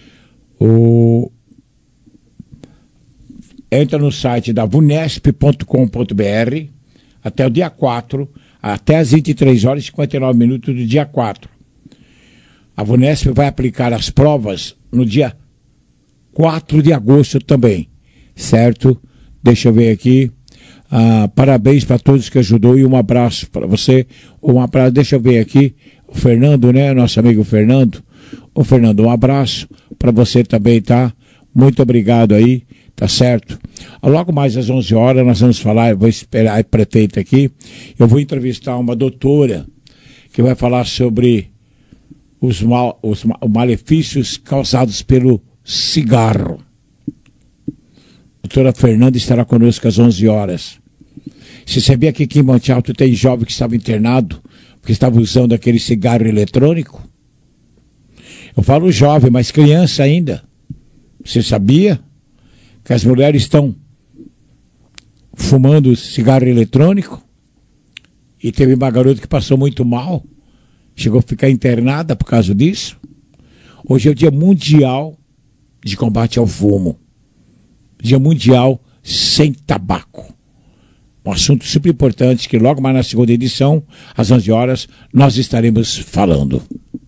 Entra no site da vunesp.com.br até o dia 4, até as 23 horas e 59 minutos do dia 4. A Vunesp vai aplicar as provas no dia 4 de agosto também, certo? Deixa eu ver aqui. Parabéns para todos que ajudou e um abraço para você. Deixa eu ver aqui. O Fernando, né? Nosso amigo Fernando. Ô Fernando, um abraço para você também, tá? Muito obrigado aí, tá certo? Logo mais às 11 horas nós vamos falar, eu vou esperar a prefeita aqui. Eu vou entrevistar uma doutora que vai falar sobre os malefícios causados pelo cigarro. A doutora Fernanda estará conosco às 11 horas. Você sabia que aqui em Monte Alto tem jovem que estava internado porque estava usando aquele cigarro eletrônico? Eu falo jovem, mas criança ainda. Você sabia que as mulheres estão fumando cigarro eletrônico? E teve uma garota que passou muito mal, chegou a ficar internada por causa disso. Hoje é o Dia Mundial de Combate ao Fumo. Dia Mundial sem tabaco. Um assunto super importante que logo mais na segunda edição, às 11 horas, nós estaremos falando.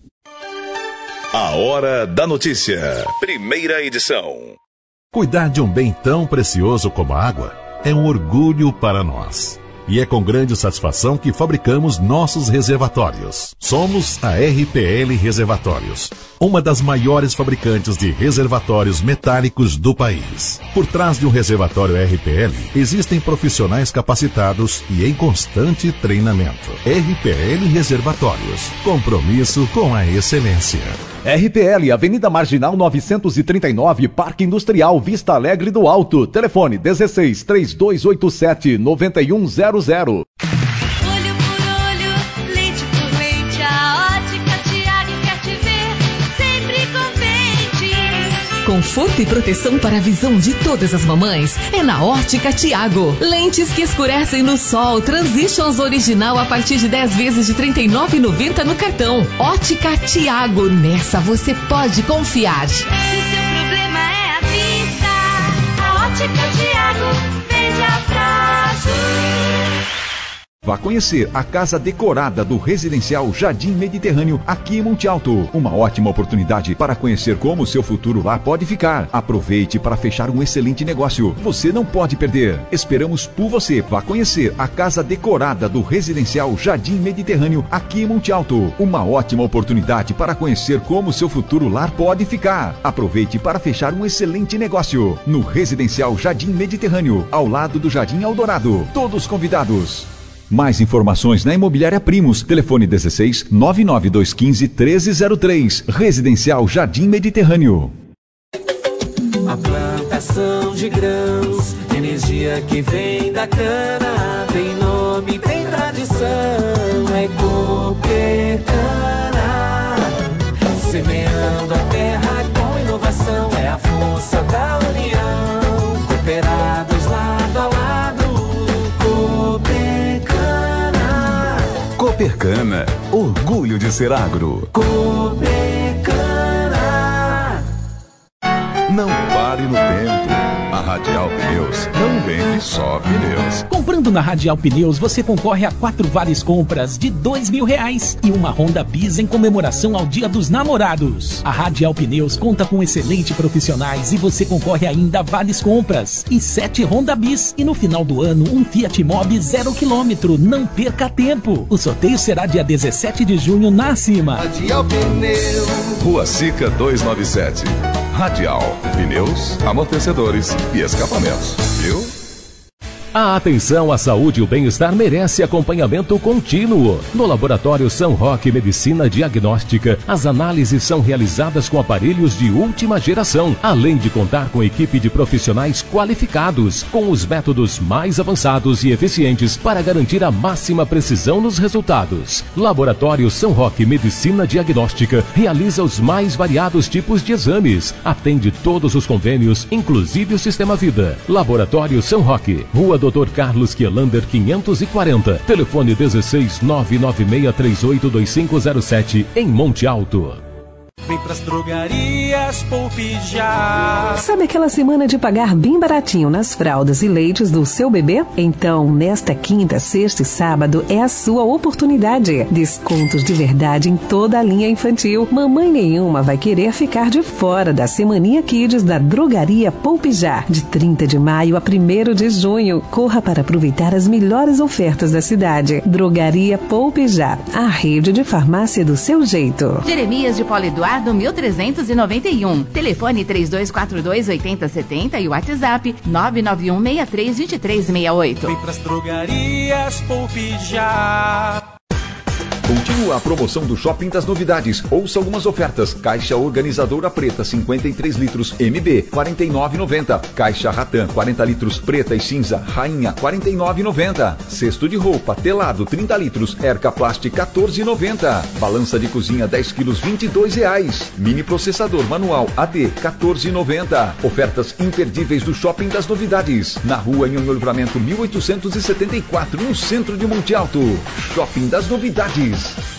A Hora da Notícia. Primeira edição. Cuidar de um bem tão precioso como a água é um orgulho para nós. E é com grande satisfação que fabricamos nossos reservatórios. Somos a RPL Reservatórios, uma das maiores fabricantes de reservatórios metálicos do país. Por trás de um reservatório RPL, existem profissionais capacitados e em constante treinamento. RPL Reservatórios, compromisso com a excelência. RPL, Avenida Marginal 939, Parque Industrial, Vista Alegre do Alto. Telefone 16 3287 9100. Olho por olho, lente por lente, a Ótica Tiago quer te ver sempre contente. Conforto e proteção para a visão de todas as mamães é na Ótica Tiago. Lentes que escurecem no sol, Transitions original a partir de 10 vezes de R$ 39,90 no cartão. Ótica Tiago, nessa você pode confiar. Se o seu problema é a vista, a Ótica Tiago veja fácil. Vá conhecer a casa decorada do residencial Jardim Mediterrâneo aqui em Monte Alto. Uma ótima oportunidade para conhecer como o seu futuro lá pode ficar. Aproveite para fechar um excelente negócio. Você não pode perder. Esperamos por você. Vá conhecer a casa decorada do residencial Jardim Mediterrâneo aqui em Monte Alto. Uma ótima oportunidade para conhecer como o seu futuro lar pode ficar. Aproveite para fechar um excelente negócio. No residencial Jardim Mediterrâneo, ao lado do Jardim Eldorado. Todos convidados. Mais informações na Imobiliária Primos. Telefone 16 99215 1303. Residencial Jardim Mediterrâneo. A plantação de grãos, energia que vem da cana, tem nome, tem tradição, é Coopercana. Semeando a terra com inovação, é a força da união. Cooperados lado a lado, Coopercana, orgulho de ser agro. Coopercana. Não pare no tempo. A Radial Pneus não vende só pneus. Comprando na Radial Pneus, você concorre a 4 vales compras de R$2.000 e uma Honda Bis em comemoração ao Dia dos Namorados. A Radial Pneus conta com excelentes profissionais e você concorre ainda a vales compras e 7 Honda Bis. E no final do ano, um Fiat Mobi 0 km. Não perca tempo. O sorteio será dia 17 de junho na Acima. Radial Pneus. Rua Sica 297. Radial Pneus, amortecedores e escapamentos. Viu? A atenção à saúde e o bem-estar merece acompanhamento contínuo. No Laboratório São Roque Medicina Diagnóstica, as análises são realizadas com aparelhos de última geração, além de contar com equipe de profissionais qualificados, com os métodos mais avançados e eficientes para garantir a máxima precisão nos resultados. Laboratório São Roque Medicina Diagnóstica realiza os mais variados tipos de exames, atende todos os convênios, inclusive o Sistema Vida. Laboratório São Roque, Rua Dr. Carlos Quielander 540. Telefone 16 996382507 em Monte Alto. Vem pras drogarias Poupe Já. Sabe aquela semana de pagar bem baratinho nas fraldas e leites do seu bebê? Então, nesta quinta, sexta e sábado é a sua oportunidade. Descontos de verdade em toda a linha infantil. Mamãe nenhuma vai querer ficar de fora da Semaninha Kids da Drogaria Poupe Já, de 30 de maio a 1º de junho. Corra para aproveitar as melhores ofertas da cidade. Drogaria Poupe Já, a rede de farmácia do seu jeito. Jeremias de Paulo Eduardo 1391. Telefone 3242-8070 e WhatsApp 991632368. Vem pras drogarias Poupe Já. Continua a promoção do Shopping das Novidades. Ouça algumas ofertas. Caixa organizadora preta 53 litros MB 49,90. Caixa Ratan 40 litros preta e cinza Rainha 49,90. Cesto de roupa telado 30 litros Erca Plast 14,90. Balança de cozinha 10 quilos R$22. Mini processador manual AD 14,90. Ofertas imperdíveis do Shopping das Novidades. Na rua Nhonhô Livramento 1874, no centro de Monte Alto. Shopping das Novidades.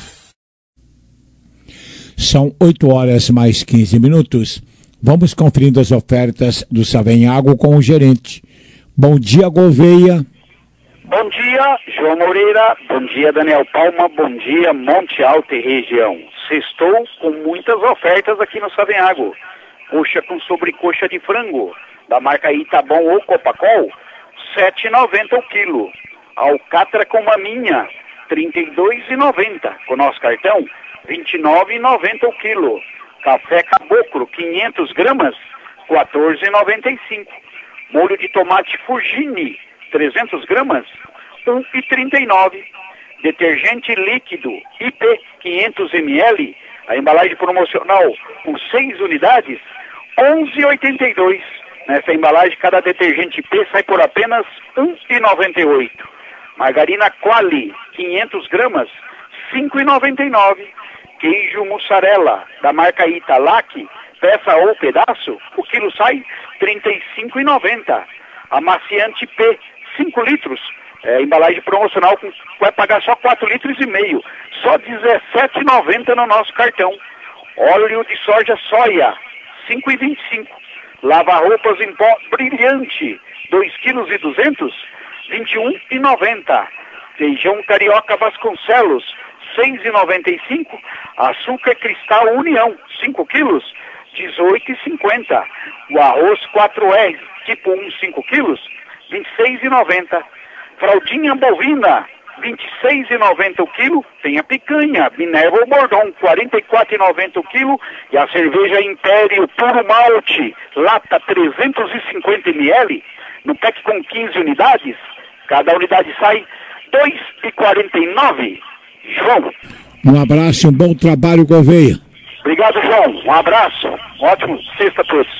São 8 horas mais 15 minutos. Vamos conferindo as ofertas do Savenhago com o gerente. Bom dia, Gouveia. Bom dia, João Moreira. Bom dia, Daniel Palma. Bom dia, Monte Alto e região. Sextou com muitas ofertas aqui no Savenhago. Coxa com sobrecoxa de frango, da marca Itabom ou Copacol, R$7,90 o quilo. Alcatra com maminha, R$32,90. Com nosso cartão, R$29,90 o quilo. Café Caboclo, 500 gramas, R$14,95. Molho de tomate Fugini, 300 gramas, R$1,39. Detergente líquido IP, 500 ml, a embalagem promocional com 6 unidades, R$11,82. Nessa embalagem, cada detergente IP sai por apenas R$1,98. Margarina Quali, 500 gramas, R$5,99. Queijo mussarela, da marca Italac, peça ou pedaço, o quilo sai R$35,90. Amaciante P, 5 litros, embalagem promocional, vai pagar só 4,5 litros, só R$17,90 no nosso cartão. Óleo de soja soia, R$5,25. Lava-roupas em pó brilhante, 2,2 kg, R$21,90. Feijão carioca Vasconcelos, R$6,95. Açúcar cristal União, 5 quilos, R$18,50. O arroz 4R, tipo 1, 5 quilos, R$26,90. Fraldinha bovina, R$26,90 o quilo. Tem a picanha, Minerva ou Bordon, R$44,90 o quilo. E a cerveja Império Puro Malte, lata 350 ml, no pack com 15 unidades. Cada unidade sai R$2,49. João. Um abraço e um bom trabalho, Gouveia. Obrigado, João. Um abraço. Ótimo sexta a todos.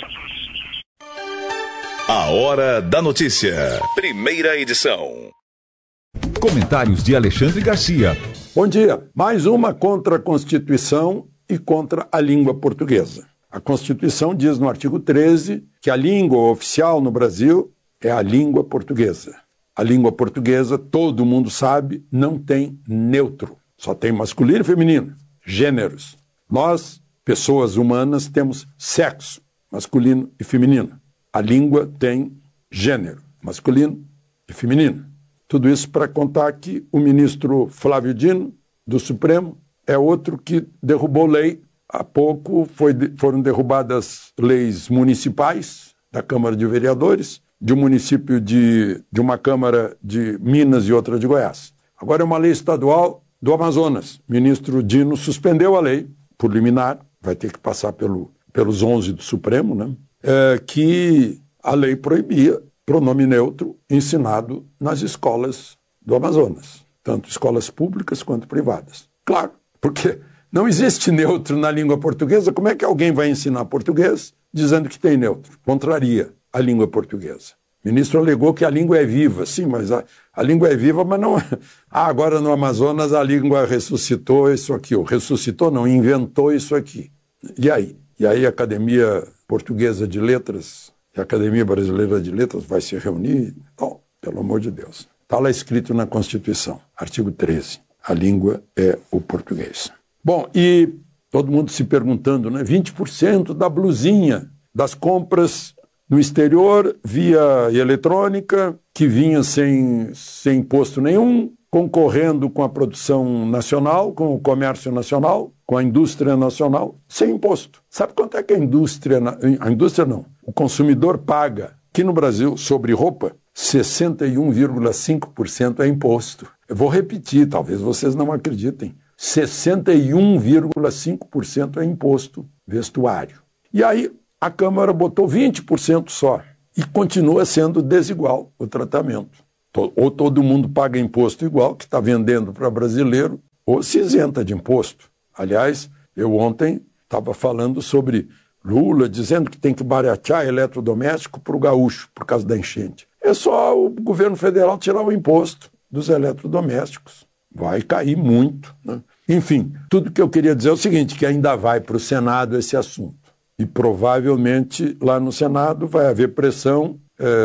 A Hora da Notícia. Primeira edição. Comentários de Alexandre Garcia. Bom dia. Mais uma contra a Constituição e contra a língua portuguesa. A Constituição diz no artigo 13 que a língua oficial no Brasil é a língua portuguesa. A língua portuguesa, todo mundo sabe, não tem neutro. Só tem masculino e feminino, gêneros. Nós, pessoas humanas, temos sexo, masculino e feminino. A língua tem gênero, masculino e feminino. Tudo isso para contar que o ministro Flávio Dino, do Supremo, é outro que derrubou lei. Há pouco foram derrubadas leis municipais da Câmara de Vereadores, de um município de uma Câmara de Minas e outra de Goiás. Agora é uma lei estadual do Amazonas. O ministro Dino suspendeu a lei por liminar, vai ter que passar pelos 11 do Supremo, né? Que a lei proibia pronome neutro ensinado nas escolas do Amazonas, tanto escolas públicas quanto privadas. Claro, porque não existe neutro na língua portuguesa. Como é que alguém vai ensinar português dizendo que tem neutro? Contraria a língua portuguesa. O ministro alegou que a língua é viva. Sim, mas a língua é viva, mas não... agora no Amazonas a língua ressuscitou isso aqui. Ou ressuscitou, não, inventou isso aqui. E aí? E aí a Academia Portuguesa de Letras e a Academia Brasileira de Letras vai se reunir? Bom, pelo amor de Deus. Está lá escrito na Constituição, artigo 13. A língua é o português. Bom, e todo mundo se perguntando, né? 20% da blusinha das compras no exterior via eletrônica, que vinha sem imposto nenhum, concorrendo com a produção nacional, com o comércio nacional, com a indústria nacional, sem imposto. Sabe quanto é que a indústria não, o consumidor paga aqui no Brasil sobre roupa? 61,5% é imposto. Eu vou repetir, talvez vocês não acreditem. 61,5% é imposto vestuário. E aí a Câmara botou 20% só. E continua sendo desigual o tratamento. Ou todo mundo paga imposto igual, que está vendendo para brasileiro, ou se isenta de imposto. Aliás, eu ontem estava falando sobre Lula, dizendo que tem que baratear eletrodoméstico para o gaúcho, por causa da enchente. É só o governo federal tirar o imposto dos eletrodomésticos. Vai cair muito, né? Enfim, tudo que eu queria dizer é o seguinte, que ainda vai para o Senado esse assunto. E provavelmente lá no Senado vai haver pressão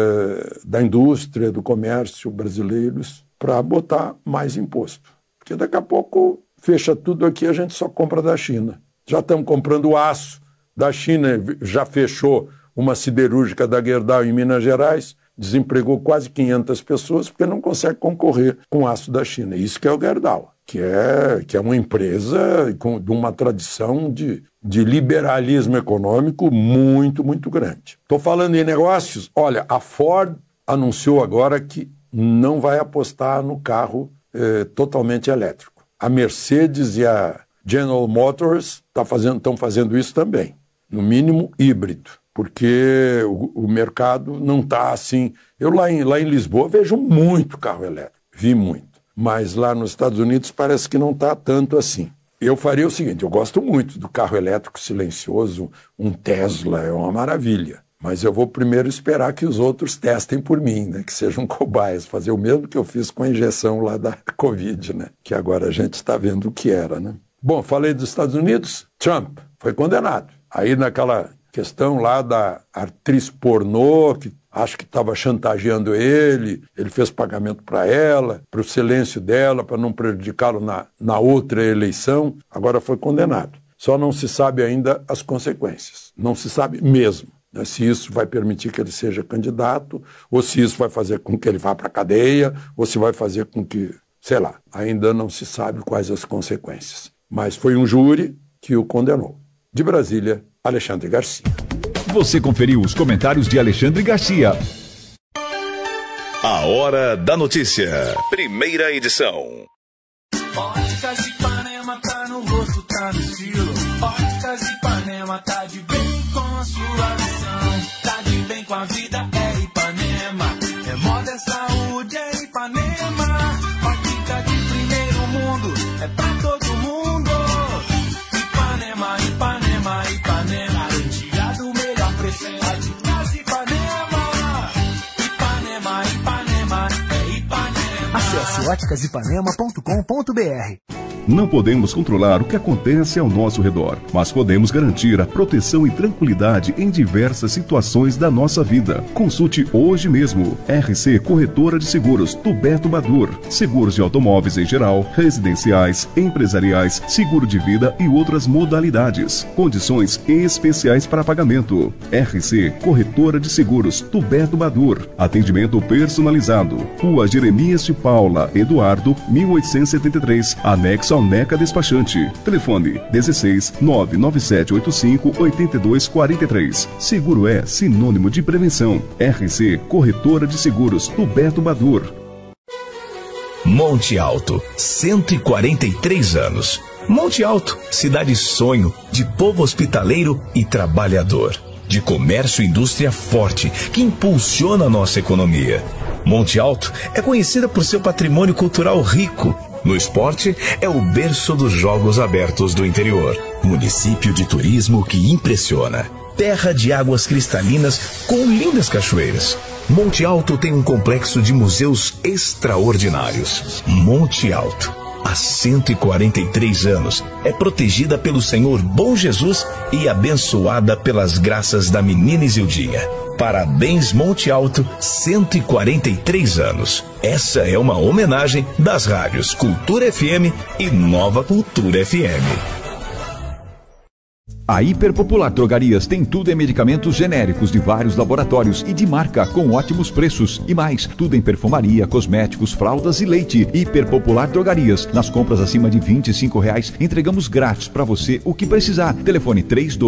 da indústria, do comércio brasileiros para botar mais imposto. Porque daqui a pouco fecha tudo aqui, a gente só compra da China. Já estamos comprando aço da China, já fechou uma siderúrgica da Gerdau em Minas Gerais, desempregou quase 500 pessoas porque não consegue concorrer com o aço da China. Isso que é o Gerdau, que é uma empresa de uma tradição de liberalismo econômico muito, muito grande. Estou falando em negócios. Olha, a Ford anunciou agora que não vai apostar no carro totalmente elétrico. A Mercedes e a General Motors estão fazendo isso também, no mínimo híbrido, porque o mercado não está assim. Eu lá em Lisboa vejo muito carro elétrico, vi muito, mas lá nos Estados Unidos parece que não está tanto assim. Eu faria o seguinte, eu gosto muito do carro elétrico silencioso, um Tesla é uma maravilha, mas eu vou primeiro esperar que os outros testem por mim, né? Que sejam cobaias, fazer o mesmo que eu fiz com a injeção lá da Covid, né? Que agora a gente está vendo o que era, né? Bom, falei dos Estados Unidos, Trump foi condenado. Aí naquela questão lá da atriz pornô, que acho que estava chantageando ele fez pagamento para ela, para o silêncio dela, para não prejudicá-lo na outra eleição, agora foi condenado. Só não se sabe ainda as consequências, não se sabe mesmo, né, se isso vai permitir que ele seja candidato, ou se isso vai fazer com que ele vá para a cadeia, ou se vai fazer com que, sei lá, ainda não se sabe quais as consequências. Mas foi um júri que o condenou. De Brasília, Alexandre Garcia. Você conferiu os comentários de Alexandre Garcia. A Hora da Notícia. Primeira edição. Óticas Ipanema tá no rosto, tá no estilo. Óticas Ipanema tá de bem com a sua visão. Tá de bem com a vida, é Ipanema. É moda, é saúde, é Ipanema. Ótica de primeiro mundo, é pra todo mundo. Ipanema, Ipanema, Ipanema. Garantia do melhor preço, Óticas Ipanema. Ipanema, Ipanema, é Ipanema. Acesse óticasipanema.com.br. Não podemos controlar o que acontece ao nosso redor, mas podemos garantir a proteção e tranquilidade em diversas situações da nossa vida. Consulte hoje mesmo. RC Corretora de Seguros do Beto Badur. Seguros de automóveis em geral, residenciais, empresariais, seguro de vida e outras modalidades. Condições especiais para pagamento. RC Corretora de Seguros do Beto Badur. Atendimento personalizado. Rua Jeremias de Paula, Eduardo, 1873, anexo ao NECA Despachante. Telefone 16 99785 8243. Seguro é sinônimo de prevenção. RC Corretora de Seguros do Beto Badur. Monte Alto, 143 anos. Monte Alto, cidade sonho, de povo hospitaleiro e trabalhador, de comércio e indústria forte, que impulsiona a nossa economia. Monte Alto é conhecida por seu patrimônio cultural rico. No esporte, é o berço dos Jogos Abertos do interior. Município de turismo que impressiona. Terra de águas cristalinas com lindas cachoeiras. Monte Alto tem um complexo de museus extraordinários. Monte Alto, há 143 anos, é protegida pelo Senhor Bom Jesus e abençoada pelas graças da Menina Isildinha. Parabéns Monte Alto, 143 anos. Essa é uma homenagem das rádios Cultura FM e Nova Cultura FM. A Hiperpopular Drogarias tem tudo em medicamentos genéricos de vários laboratórios e de marca com ótimos preços. E mais, tudo em perfumaria, cosméticos, fraldas e leite. Hiperpopular Drogarias. Nas compras acima de R$25, entregamos grátis para você o que precisar. Telefone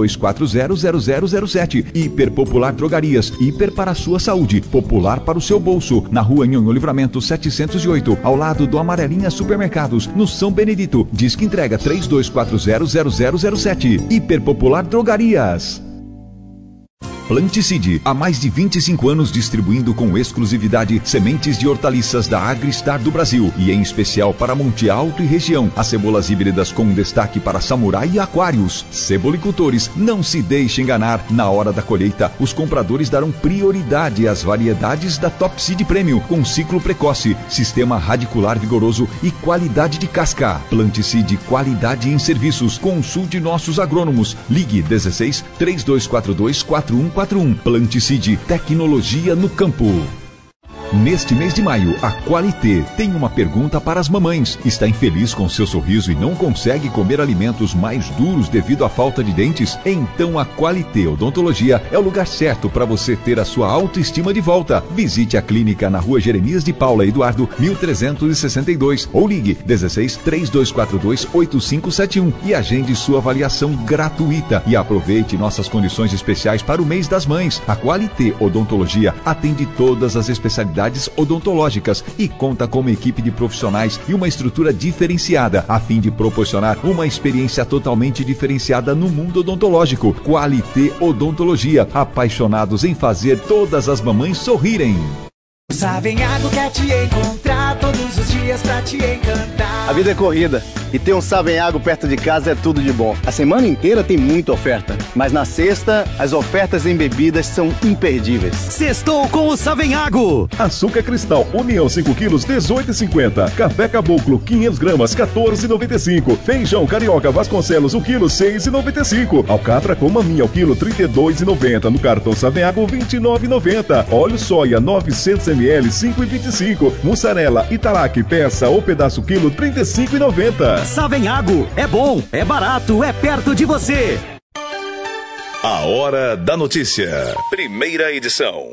32400007. Hiperpopular Drogarias. Hiper para a sua saúde. Popular para o seu bolso. Na rua Nhonho Livramento 708, ao lado do Amarelinha Supermercados, no São Benedito. Disque entrega 32400007. Hiperpopular Drogarias. Planticide, há mais de 25 anos distribuindo com exclusividade sementes de hortaliças da Agristar do Brasil e em especial para Monte Alto e região. As cebolas híbridas com destaque para Samurai e Aquários. Cebolicultores, não se deixe enganar. Na hora da colheita, os compradores darão prioridade às variedades da Top Seed Premium com ciclo precoce, sistema radicular vigoroso e qualidade de casca. Planticide, qualidade em serviços. Consulte nossos agrônomos. Ligue 16 3242 4141. Planticide, tecnologia no campo. Neste mês de maio, a Qualité tem uma pergunta para as mamães. Está infeliz com seu sorriso e não consegue comer alimentos mais duros devido à falta de dentes? Então a Qualité Odontologia é o lugar certo para você ter a sua autoestima de volta. Visite a clínica na rua Jeremias de Paula Eduardo, 1362 ou ligue 16 3242 8571 e agende sua avaliação gratuita. E aproveite nossas condições especiais para o mês das mães. A Qualité Odontologia atende todas as especialidades odontológicas e conta com uma equipe de profissionais e uma estrutura diferenciada a fim de proporcionar uma experiência totalmente diferenciada no mundo odontológico. Qualité Odontologia, apaixonados em fazer todas as mamães sorrirem. O Savenhago quer te encontrar todos os dias pra te encantar. A vida é corrida e ter um Savenhago perto de casa é tudo de bom. A semana inteira tem muita oferta, mas na sexta as ofertas em bebidas são imperdíveis. Sextou com o Savenhago. Açúcar Cristal União 5 quilos 18,50. Café Caboclo 500 gramas 14,95. Feijão Carioca Vasconcelos 1 quilo 6,95. Alcatra com maminha ao quilo 32,90. No cartão Savenhago 29,90. Óleo soia 900 ml 5,25. Mussarela Italac peça ou pedaço quilo 35,90. Savenhago, é bom, é barato, é perto de você. A Hora da Notícia, primeira edição.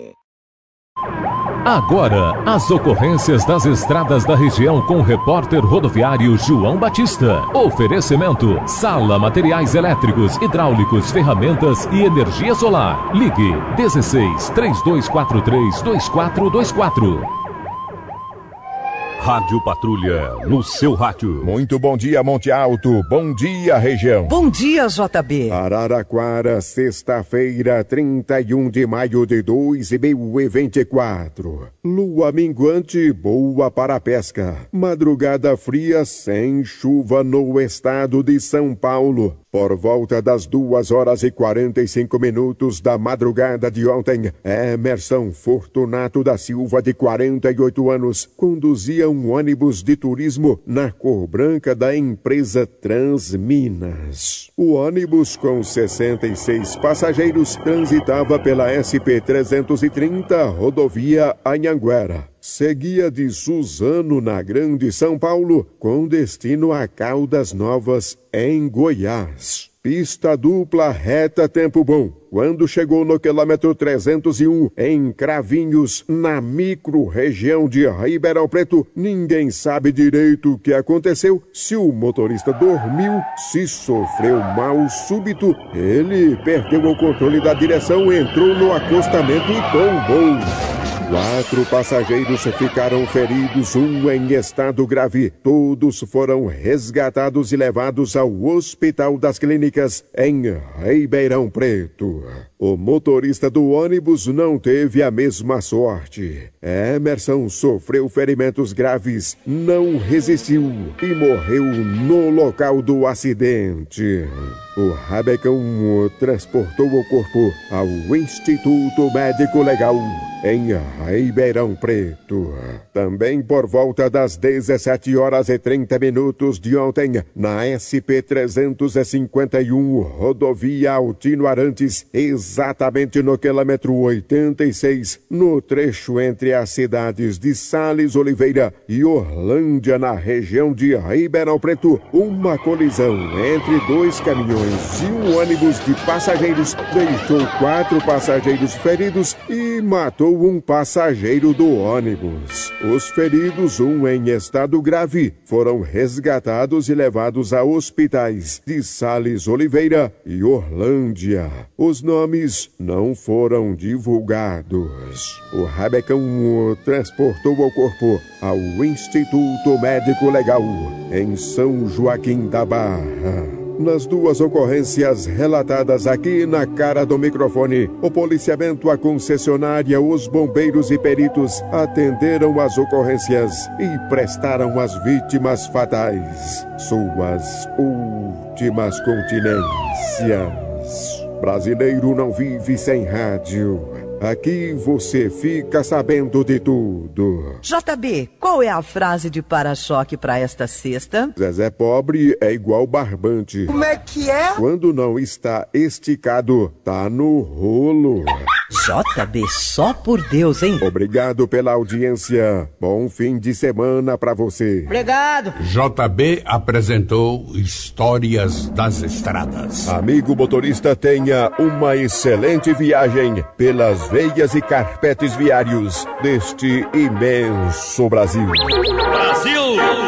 Agora, as ocorrências das estradas da região com o repórter rodoviário João Batista. Oferecimento: Sala Materiais Elétricos, Hidráulicos, Ferramentas e Energia Solar. Ligue 16 3243 2424. Rádio Patrulha, no seu rádio. Muito bom dia, Monte Alto. Bom dia, região. Bom dia, JB. Araraquara, sexta-feira, 31 de maio de 2024. Lua minguante, boa para a pesca. Madrugada fria, sem chuva no estado de São Paulo. Por volta das 2h45 da madrugada de ontem, Emerson Fortunato da Silva, de 48 anos, conduzia um ônibus de turismo na cor branca da empresa Transminas. O ônibus, com 66 passageiros, transitava pela SP-330, rodovia Anhanguera. Seguia de Suzano, na Grande São Paulo, com destino a Caldas Novas, em Goiás. Pista dupla reta tempo bom. Quando chegou no quilômetro 301, em Cravinhos, na micro-região de Ribeirão Preto, ninguém sabe direito o que aconteceu, se o motorista dormiu, se sofreu mal súbito, ele perdeu o controle da direção, entrou no acostamento e tombou. 4 passageiros ficaram feridos, um em estado grave. Todos foram resgatados e levados ao Hospital das Clínicas em Ribeirão Preto. O motorista do ônibus não teve a mesma sorte. Emerson sofreu ferimentos graves, não resistiu e morreu no local do acidente. O Rabecão transportou o corpo ao Instituto Médico Legal em Ribeirão Preto. Também por volta das 17h30 de ontem, na SP-351, rodovia Altino Arantes, exatamente no quilômetro 86, no trecho entre as cidades de Sales Oliveira e Orlândia, na região de Ribeirão Preto, uma colisão entre dois caminhões e um ônibus de passageiros deixou 4 passageiros feridos e matou um passageiro do ônibus. Os feridos, um em estado grave, foram resgatados e levados a hospitais de Sales Oliveira e Orlândia. Os nomes não foram divulgados. O Rabecão transportou o corpo ao Instituto Médico Legal em São Joaquim da Barra. Nas 2 ocorrências relatadas aqui na cara do microfone, o policiamento, a concessionária, os bombeiros e peritos atenderam as ocorrências e prestaram às vítimas fatais suas últimas continências. Brasileiro não vive sem rádio. Aqui você fica sabendo de tudo. JB, qual é a frase de para-choque para esta sexta? Zezé pobre é igual barbante. Como é que é? Quando não está esticado, tá no rolo. JB, só por Deus, hein? Obrigado pela audiência. Bom fim de semana pra você. Obrigado. JB apresentou Histórias das Estradas. Amigo motorista, tenha uma excelente viagem pelas veias e carpetes viários deste imenso Brasil. Brasil!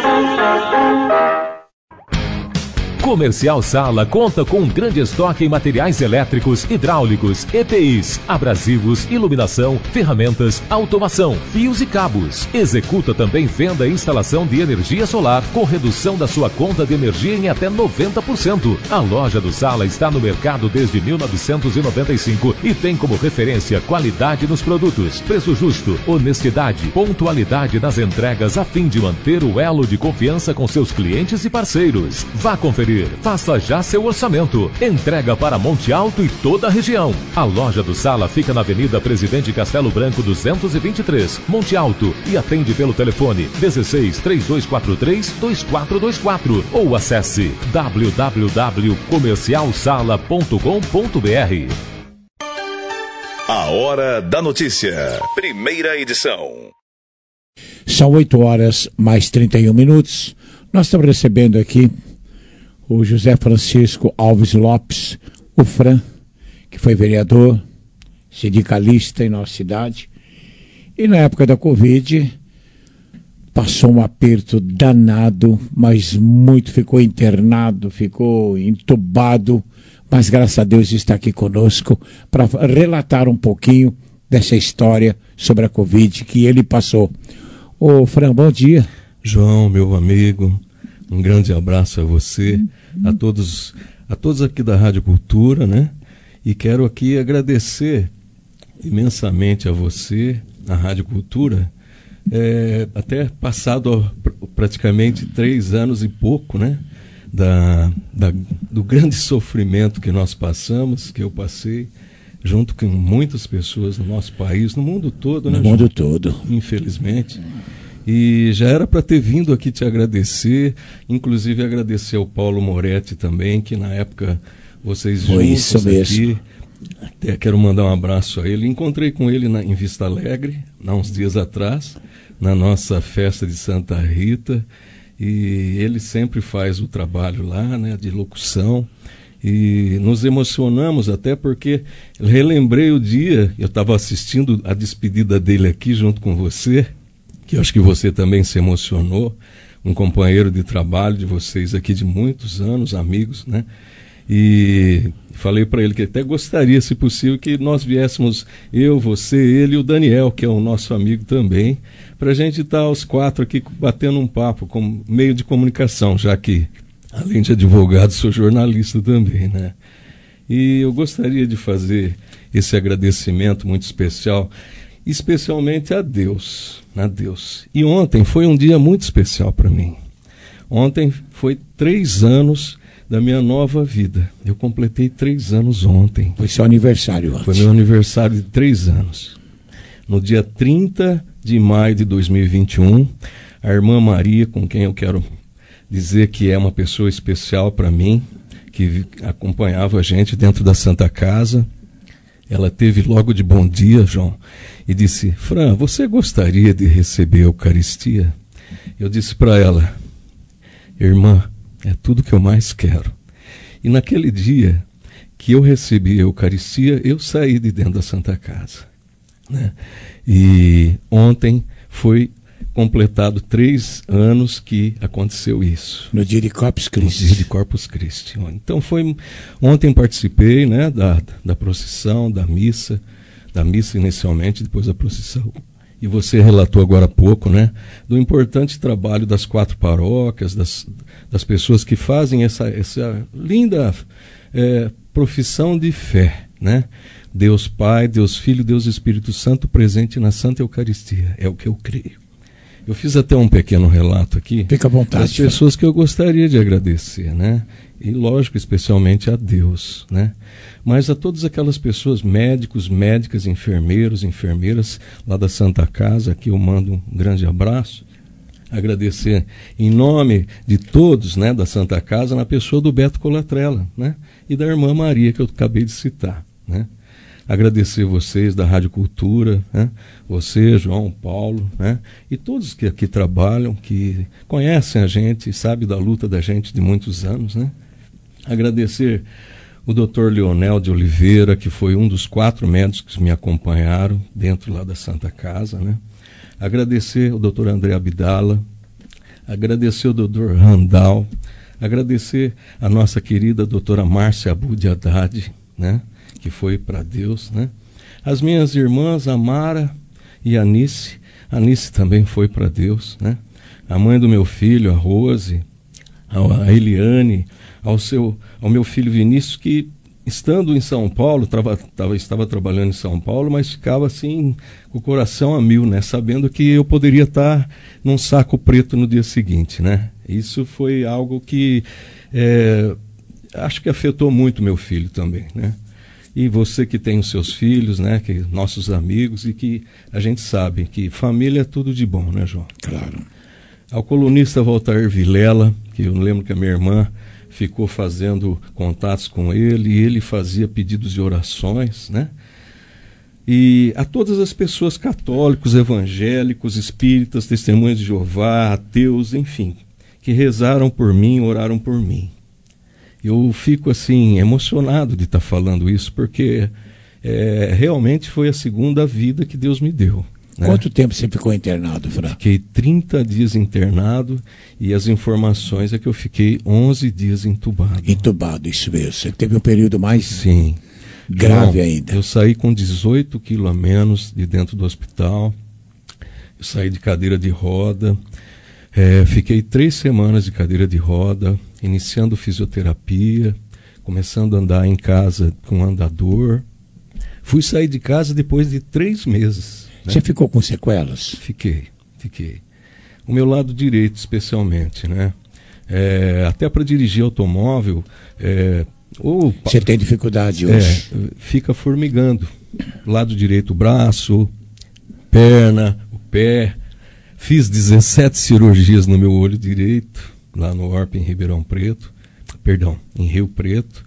Comercial Sala conta com um grande estoque em materiais elétricos, hidráulicos, EPIs, abrasivos, iluminação, ferramentas, automação, fios e cabos. Executa também venda e instalação de energia solar com redução da sua conta de energia em até 90%. A loja do Sala está no mercado desde 1995 e tem como referência qualidade nos produtos, preço justo, honestidade, pontualidade nas entregas a fim de manter o elo de confiança com seus clientes e parceiros. Vá conferir. Faça já seu orçamento. Entrega para Monte Alto e toda a região. A loja do Sala fica na Avenida Presidente Castelo Branco 223, Monte Alto, e atende pelo telefone 16-3243-2424 ou acesse www.comercialsala.com.br. A Hora da Notícia. Primeira edição. São 8h mais 31. Nós estamos recebendo aqui o José Francisco Alves Lopes, o Fran, que foi vereador, sindicalista em nossa cidade. E na época da Covid, passou um aperto danado, mas muito, ficou internado, ficou entubado, mas graças a Deus está aqui conosco para relatar um pouquinho dessa história sobre a Covid que ele passou. Ô Fran, bom dia. João, meu amigo, um grande abraço a você, a todos aqui da Rádio Cultura, né? E quero aqui agradecer imensamente a você, a Rádio Cultura, até passado praticamente 3 anos e pouco, né? Do grande sofrimento que nós passamos, que eu passei, junto com muitas pessoas no nosso país, no mundo todo, né? No mundo todo. Infelizmente. E já era para ter vindo aqui te agradecer, inclusive agradecer ao Paulo Moretti também, que na época vocês foi juntos isso mesmo. aqui, até quero mandar um abraço a ele. Encontrei com ele em Vista Alegre, há uns dias atrás, na nossa festa de Santa Rita, e ele sempre faz o trabalho lá, né, de locução, e nos emocionamos até porque relembrei o dia, eu estava assistindo a despedida dele aqui junto com você, que eu acho que você também se emocionou, um companheiro de trabalho de vocês aqui de muitos anos, amigos, né? E falei para ele que até gostaria, se possível, que nós viéssemos, eu, você, ele e o Daniel, que é o nosso amigo também, para a gente estar os 4 aqui batendo um papo como meio de comunicação, já que, além de advogado, sou jornalista também, né? E eu gostaria de fazer esse agradecimento muito especial, especialmente a Deus. E ontem foi um dia muito especial para mim. Ontem foi 3 anos da minha nova vida. Eu completei 3 anos ontem. Foi seu aniversário ontem. Foi meu aniversário de 3 anos. no dia 30 de maio de 2021, a irmã Maria, com quem eu quero dizer que é uma pessoa especial para mim, que acompanhava a gente dentro da Santa Casa, ela teve logo de bom dia, João, e disse: Fran, você gostaria de receber a Eucaristia? Eu disse para ela: irmã, é tudo que eu mais quero. E naquele dia que eu recebi a Eucaristia, eu saí de dentro da Santa Casa, né? E ontem foi completado 3 anos que aconteceu isso. No dia de Corpus Christi. No dia de Corpus Christi. Então ontem participei, né, da procissão, da missa inicialmente, depois da procissão. E você relatou agora há pouco, né, do importante trabalho das 4 paróquias, das pessoas que fazem essa linda profissão de fé, né? Deus Pai, Deus Filho, Deus Espírito Santo presente na Santa Eucaristia. É o que eu creio. Eu fiz até um pequeno relato aqui. Fica à vontade. Das pessoas que eu gostaria de agradecer, né? E lógico, especialmente a Deus, né? Mas a todas aquelas pessoas, médicos, médicas, enfermeiros, enfermeiras lá da Santa Casa, aqui eu mando um grande abraço. Agradecer em nome de todos, né, da Santa Casa, na pessoa do Beto Colatrella, né? E da irmã Maria, que eu acabei de citar, né? Agradecer vocês da Rádio Cultura, né? Você, João, Paulo, né? E todos que aqui trabalham, que conhecem a gente, sabem da luta da gente de muitos anos, né? Agradecer o Dr. Leonel de Oliveira, que foi um dos 4 médicos que me acompanharam dentro lá da Santa Casa, né? Agradecer o Dr. André Abdala, agradecer o Dr. Randall, agradecer a nossa querida doutora Márcia Abud Haddad, né? Que foi para Deus, né? As minhas irmãs, a Mara e a Anice também foi para Deus, né? A mãe do meu filho, a Rose, a Eliane, ao meu filho Vinícius, que estando em São Paulo, estava trabalhando em São Paulo, mas ficava assim, com o coração a mil, né? Sabendo que eu poderia estar num saco preto no dia seguinte, né? Isso foi algo que acho que afetou muito meu filho também, né? E você que tem os seus filhos, né, que nossos amigos, e que a gente sabe que família é tudo de bom, né, João? Claro. Ao colunista Walter Vilela, que eu lembro que a minha irmã ficou fazendo contatos com ele, e ele fazia pedidos de orações, né? E a todas as pessoas católicos, evangélicos, espíritas, testemunhas de Jeová, ateus, enfim, que rezaram por mim, oraram por mim. Eu fico assim emocionado de estar falando isso, porque realmente foi a segunda vida que Deus me deu, né? Quanto tempo você ficou internado, Fran? Fiquei 30 dias internado, e as informações é que eu fiquei 11 dias entubado. Entubado, isso mesmo. Você teve um período mais Sim. grave João, ainda. Eu saí com 18 quilos a menos de dentro do hospital. Eu saí de cadeira de roda. Fiquei 3 semanas de cadeira de roda, iniciando fisioterapia, começando a andar em casa com andador. Fui sair de casa depois de 3 meses. Né? Você ficou com sequelas? Fiquei. O meu lado direito, especialmente, né? Até para dirigir automóvel... Você tem dificuldade hoje? Fica formigando. Lado direito, o braço, perna, o pé... Fiz 17 cirurgias no meu olho direito, lá no ORP em em Rio Preto.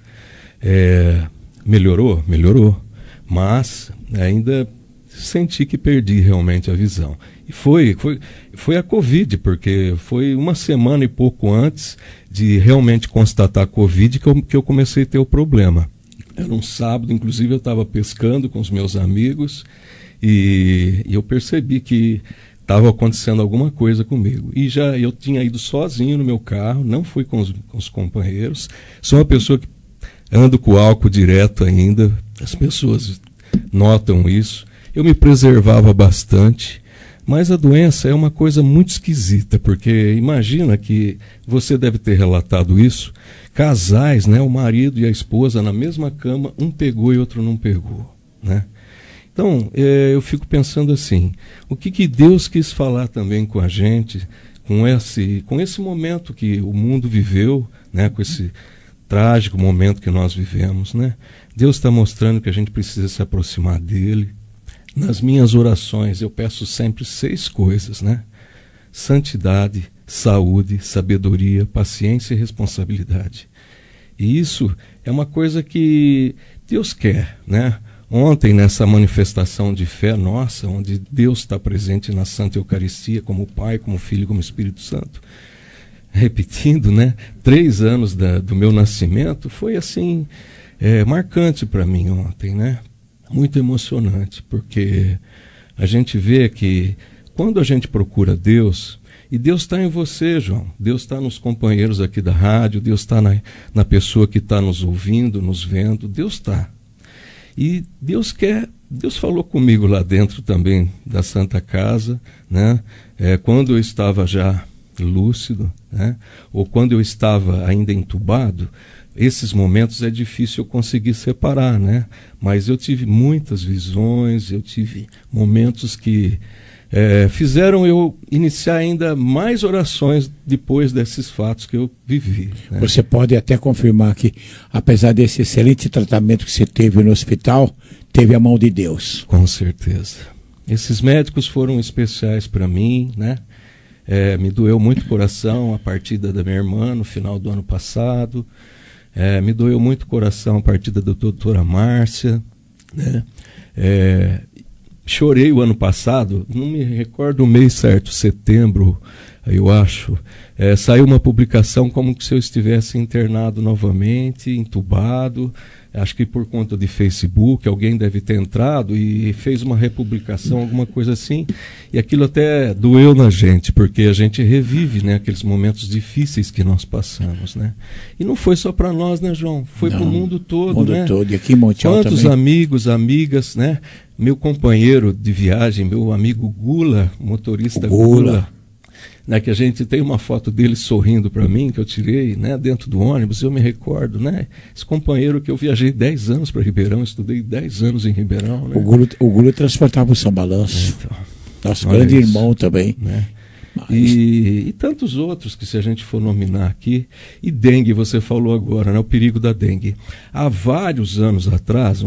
Melhorou, mas ainda senti que perdi realmente a visão. E foi a Covid, porque foi 1 semana e pouco antes de realmente constatar a Covid que eu comecei a ter o problema. Era um sábado, inclusive eu estava pescando com os meus amigos, e eu percebi que estava acontecendo alguma coisa comigo. E já eu tinha ido sozinho no meu carro, não fui com os companheiros. Sou uma pessoa que ando com álcool direto ainda, as pessoas notam isso. Eu me preservava bastante, mas a doença é uma coisa muito esquisita, porque imagina que você deve ter relatado isso, casais, né, o marido e a esposa na mesma cama, um pegou e outro não pegou, né? Então, eu fico pensando assim, o que Deus quis falar também com a gente, com esse momento que o mundo viveu, né, com esse trágico momento que nós vivemos, né? Deus está mostrando que a gente precisa se aproximar dele, nas minhas orações eu peço sempre 6 coisas, né? Santidade, saúde, sabedoria, paciência e responsabilidade. E isso é uma coisa que Deus quer, né? Ontem, nessa manifestação de fé nossa, onde Deus está presente na Santa Eucaristia, como Pai, como Filho, como Espírito Santo, repetindo, né? 3 anos do meu nascimento, foi assim, marcante para mim ontem, né? Muito emocionante, porque a gente vê que quando a gente procura Deus, e Deus está em você, João, Deus está nos companheiros aqui da rádio, Deus está na pessoa que está nos ouvindo, nos vendo, Deus está. E Deus falou comigo lá dentro também da Santa Casa, né? Quando eu estava já lúcido, né? Ou quando eu estava ainda entubado, esses momentos é difícil eu conseguir separar, né? Mas eu tive muitas visões, eu tive momentos que fizeram eu iniciar ainda mais orações depois desses fatos que eu vivi, né? Você pode até confirmar que, apesar desse excelente tratamento que você teve no hospital, teve a mão de Deus. Com certeza. Esses médicos foram especiais para mim, né? Me doeu muito o coração a partida da minha irmã no final do ano passado. Me doeu muito o coração a partida da doutora Márcia, né? Chorei o ano passado, não me recordo o mês certo, setembro, eu acho. Saiu uma publicação como se eu estivesse internado novamente, entubado. Acho que por conta de Facebook, alguém deve ter entrado e fez uma republicação, alguma coisa assim. E aquilo até doeu na gente, porque a gente revive, né, aqueles momentos difíceis que nós passamos, né? E não foi só para nós, né, João? Foi para o mundo todo, né? Todo. E aqui em Montiel quantos também. Amigos, amigas, né? Meu companheiro de viagem, meu amigo Gula, motorista Gula, né, que a gente tem uma foto dele sorrindo para mim, que eu tirei, né, dentro do ônibus, eu me recordo, né? Esse companheiro que eu viajei 10 anos para Ribeirão, estudei 10 anos em Ribeirão, né? O Gula transportava o São Balanço. Então, nosso grande irmão também. Né? E tantos outros que, se a gente for nominar aqui. E dengue, você falou agora, né? O perigo da dengue. Há vários anos atrás,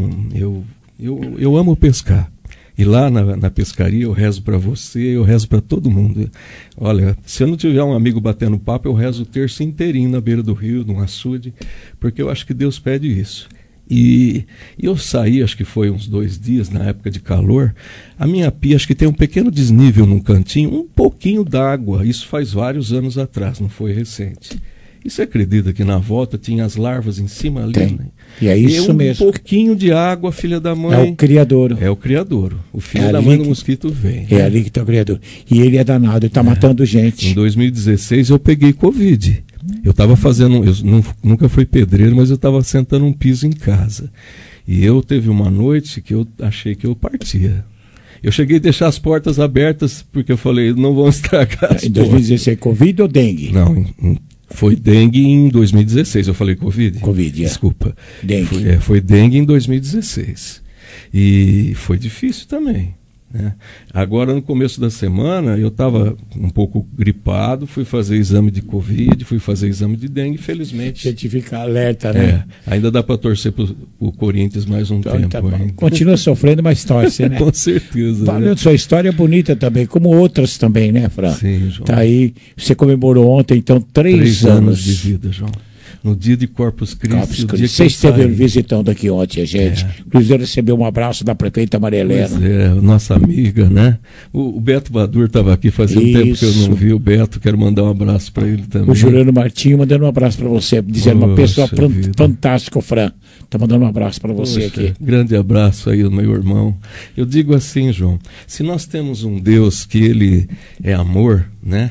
eu amo pescar. E lá na pescaria eu rezo para você, eu rezo para todo mundo. Olha, se eu não tiver um amigo batendo papo, eu rezo o terço inteirinho na beira do rio, num açude, porque eu acho que Deus pede isso. E eu saí, acho que foi uns 2 dias, na época de calor, a minha pia, acho que tem um pequeno desnível num cantinho, um pouquinho d'água, isso faz vários anos atrás, não foi recente. E você acredita que na volta tinha as larvas em cima ali? Tem. Né? E é isso mesmo. Um pouquinho de água, filha da mãe. É o criadouro. É o criadouro. O filho da mãe do mosquito vem. É ali que está o criador. E ele é danado, ele está matando gente. Em 2016 eu peguei Covid. Eu estava fazendo, nunca fui pedreiro, mas eu estava sentando um piso em casa. E eu teve uma noite que eu achei que eu partia. Eu cheguei a deixar as portas abertas, porque eu falei, não vão estragar as Em 2016, Covid ou dengue? Não, foi dengue em 2016. Eu falei Covid? Covid, Desculpa. Dengue. Foi dengue em 2016. E foi difícil também, né? Agora, no começo da semana, eu estava um pouco gripado, fui fazer exame de Covid, fui fazer exame de dengue, felizmente. A gente fica alerta, né? Ainda dá para torcer para o Corinthians mais um tempo. Tá continua sofrendo, mas torce, né? Com certeza. Valeu, né? sua história é bonita também, como outras também, né, Fran? Sim, João. Tá aí, você comemorou ontem, então, 3 anos de vida, João. No dia de Corpus Christi. Você esteve visitando aqui ontem, gente. Inclusive, recebeu um abraço da prefeita Maria Helena. Pois nossa amiga, né? O Beto Badur estava aqui fazia um tempo que eu não vi o Beto. Quero mandar um abraço para ele também. O Juliano Martinho mandando um abraço para você, dizendo uma pessoa fantástica, Fran. Está mandando um abraço para você aqui. Grande abraço aí, meu irmão. Eu digo assim, João, se nós temos um Deus que ele é amor, né?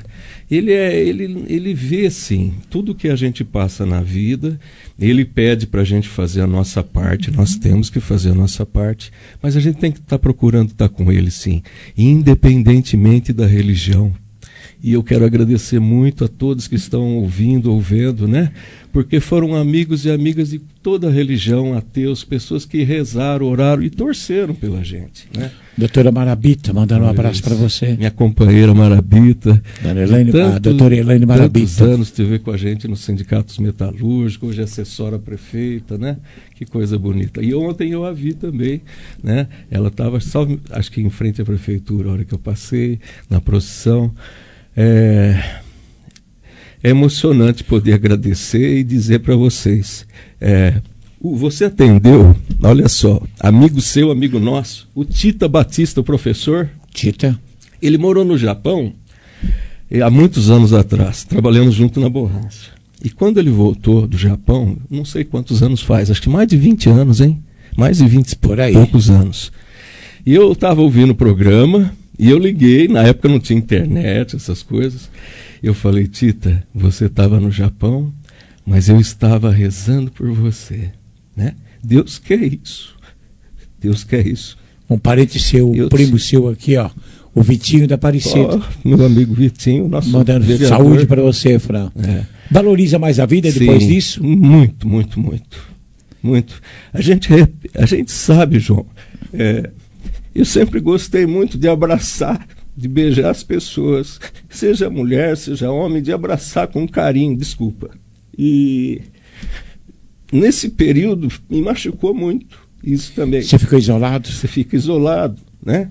Ele vê, sim, tudo que a gente passa na vida, ele pede para a gente fazer a nossa parte, nós temos que fazer a nossa parte, mas a gente tem que estar procurando estar com ele, sim, independentemente da religião. E eu quero agradecer muito a todos que estão ouvindo, né? Porque foram amigos e amigas de toda a religião, ateus, pessoas que rezaram, oraram e torceram pela gente, né? Doutora Marabita, mandando um abraço para você. Minha companheira Marabita. A doutora Elaine Marabita. Tantos anos esteve com a gente nos sindicatos metalúrgicos, hoje é assessora prefeita, né? Que coisa bonita. E ontem eu a vi também, né? Ela estava só, acho que em frente à prefeitura, a hora que eu passei, na procissão. É emocionante poder agradecer e dizer para vocês. Você atendeu, olha só, amigo seu, amigo nosso, o Tita Batista, o professor. Tita. Ele morou no Japão há muitos anos atrás, trabalhando junto na borracha. E quando ele voltou do Japão, não sei quantos anos faz, acho que mais de 20 anos, hein? Mais de 20 por aí. Poucos anos. E eu estava ouvindo o programa e eu liguei, na época não tinha internet, essas coisas. Eu falei, Tita, você estava no Japão, mas eu estava rezando por você, né? Deus quer isso. Deus quer isso. Um parente seu, primo seu aqui, ó, o Vitinho da Aparecida. Meu amigo Vitinho, nosso mandando vereador. Saúde para você, Fran. Valoriza mais a vida depois disso? Muito, muito, muito. Muito. A gente sabe, João, eu sempre gostei muito de abraçar, de beijar as pessoas, seja mulher, seja homem, de abraçar com carinho, desculpa. E nesse período me machucou muito isso também. Você ficou isolado? Você fica isolado, né?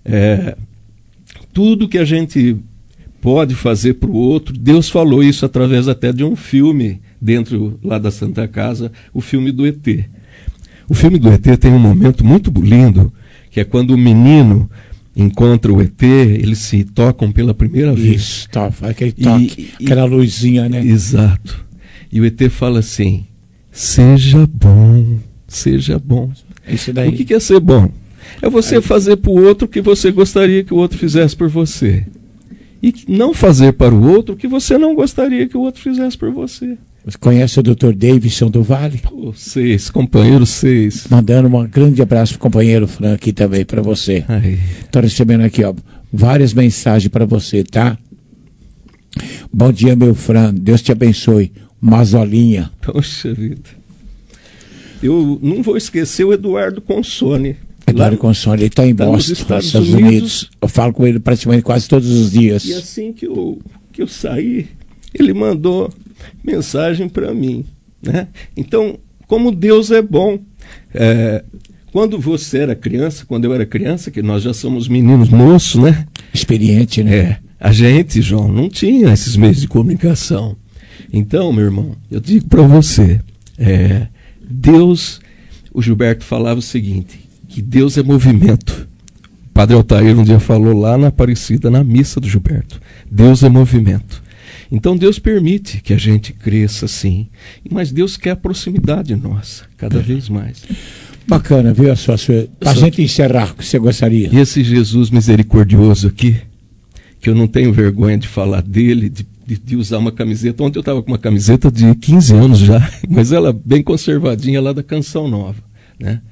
Tudo que a gente pode fazer para o outro, Deus falou isso através até de um filme dentro lá da Santa Casa, o filme do ET. O filme do ET tem um momento muito lindo, que é quando o menino encontra o ET, eles se tocam pela primeira vez. Isso, aquele toque, aquela luzinha, né? Exato. E o ET fala assim, seja bom, seja bom. Isso daí. O que é ser bom? É você fazer para o outro o que você gostaria que o outro fizesse por você. E não fazer para o outro o que você não gostaria que o outro fizesse por você. Você conhece o Dr. Davidson do Vale? Companheiro 6. Mandando um grande abraço pro companheiro Fran aqui também para você. Estou recebendo aqui, ó, várias mensagens para você, tá? Bom dia, meu Fran. Deus te abençoe. Mazolinha. Poxa vida. Eu não vou esquecer o Eduardo Consone. Eduardo Consone, ele está em Boston, Estados Unidos. Eu falo com ele praticamente quase todos os dias. E assim que eu saí, ele mandou mensagem para mim, né? Então, como Deus é bom. Quando você era criança, quando eu era criança, que nós já somos meninos moços, né? Experiente, né? A gente, João, não tinha esses meios de comunicação. Então, meu irmão, eu digo para você, Deus, o Gilberto falava o seguinte, que Deus é movimento. O Padre Altair um dia falou lá na Aparecida, na missa do Gilberto, Deus é movimento. Então Deus permite que a gente cresça assim, mas Deus quer a proximidade nossa, cada vez mais. Bacana, viu? A gente encerrar, o que você gostaria? E esse Jesus misericordioso aqui, que eu não tenho vergonha de falar dele, de usar uma camiseta. Ontem eu estava com uma camiseta de 15 anos já, mas ela bem conservadinha lá da Canção Nova, né?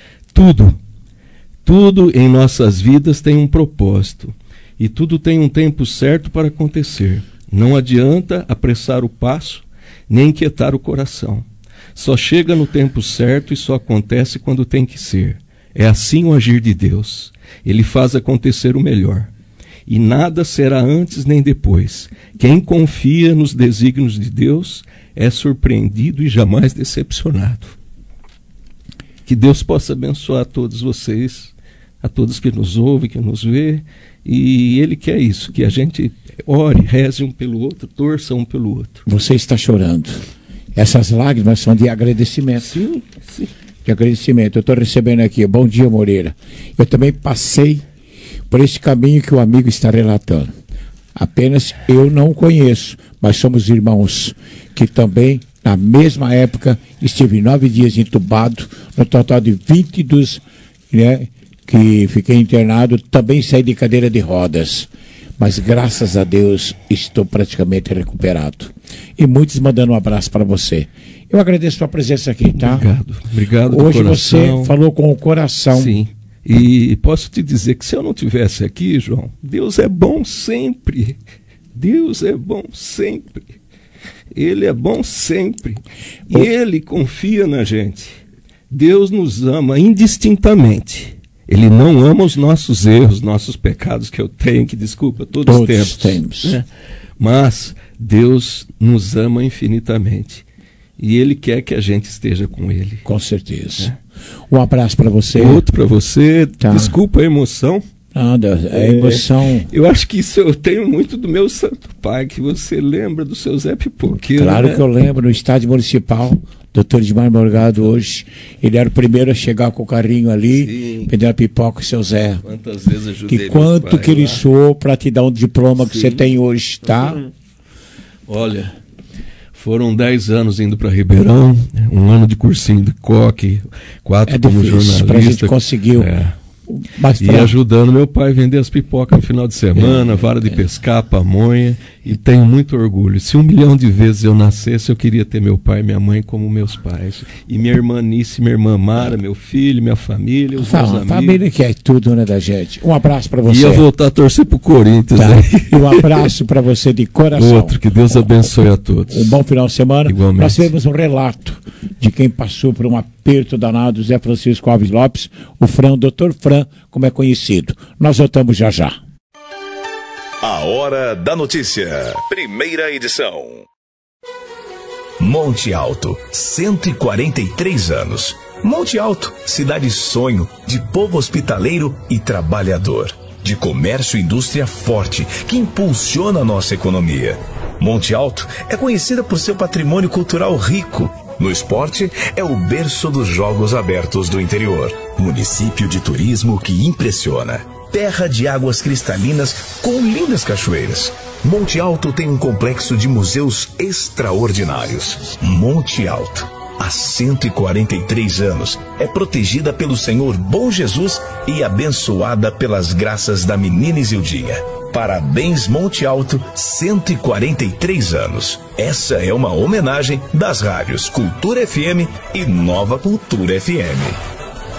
Tudo em nossas vidas tem um propósito e tudo tem um tempo certo para acontecer. Não adianta apressar o passo, nem inquietar o coração. Só chega no tempo certo e só acontece quando tem que ser. É assim o agir de Deus. Ele faz acontecer o melhor. E nada será antes nem depois. Quem confia nos desígnios de Deus é surpreendido e jamais decepcionado. Que Deus possa abençoar a todos vocês, a todos que nos ouvem, que nos vê, e Ele quer isso, que a gente ore, reze um pelo outro, torça um pelo outro. Você está chorando. Essas lágrimas são de agradecimento. Sim. De agradecimento. Eu estou recebendo aqui, bom dia, Moreira. Eu também passei por esse caminho que o amigo está relatando. Apenas eu não o conheço, mas somos irmãos que também, na mesma época, estive 9 dias entubado, no total de 22, né, que fiquei internado, também saí de cadeira de rodas. Mas graças a Deus estou praticamente recuperado. E muitos mandando um abraço para você. Eu agradeço a sua presença aqui, tá? Obrigado. Hoje você falou com o coração. Sim. E posso te dizer que se eu não tivesse aqui, João, Deus é bom sempre. Deus é bom sempre. Ele é bom sempre. E Ele confia na gente. Deus nos ama indistintamente. Ele não ama os nossos erros, nossos pecados que eu tenho, que desculpa, todos temos. Né? Mas Deus nos ama infinitamente. E Ele quer que a gente esteja com Ele. Com certeza. Um abraço para você. Outro para você. Tá. Desculpa a emoção. Nada, a emoção. Eu acho que isso eu tenho muito do meu Santo Pai, que você lembra do seu Zé Pipoqueiro. Claro, né? Que eu lembro, no estádio municipal, Dr. Edmar Morgado hoje, ele era o primeiro a chegar com o carrinho ali, pedindo a pipoca o seu Zé. Quantas vezes ajudei que quanto pai, que ele suou para te dar um diploma que você tem hoje, tá? Olha, foram 10 anos indo para Ribeirão, um ano de cursinho de coque, 4 como jornalista. Pra gente conseguiu. E ajudando meu pai a vender as pipocas no final de semana, vara de pescar, pamonha, e tenho muito orgulho. Se 1 milhão de vezes eu nascesse, eu queria ter meu pai e minha mãe como meus pais. E minha irmã Nice, minha irmã Mara, meu filho, minha família, os meus amigos. Família que é tudo, né, da gente. Um abraço para você. Ia voltar a torcer pro Corinthians. Tá. E um abraço para você de coração. Outro, que Deus abençoe a todos. Um bom final de semana. Igualmente. Nós tivemos um relato de quem passou por um aperto danado, Zé Francisco Alves Lopes, o Fran, Dr. Fran, como é conhecido. Nós voltamos já já. A Hora da Notícia. Primeira edição. Monte Alto, 143 anos. Monte Alto, cidade sonho, de povo hospitaleiro e trabalhador. De comércio e indústria forte, que impulsiona a nossa economia. Monte Alto é conhecida por seu patrimônio cultural rico. No esporte, é o berço dos Jogos Abertos do interior. Município de turismo que impressiona. Terra de águas cristalinas com lindas cachoeiras. Monte Alto tem um complexo de museus extraordinários. Monte Alto, há 143 anos, é protegida pelo Senhor Bom Jesus e abençoada pelas graças da menina Isildinha. Parabéns, Monte Alto, 143 anos. Essa é uma homenagem das rádios Cultura FM e Nova Cultura FM.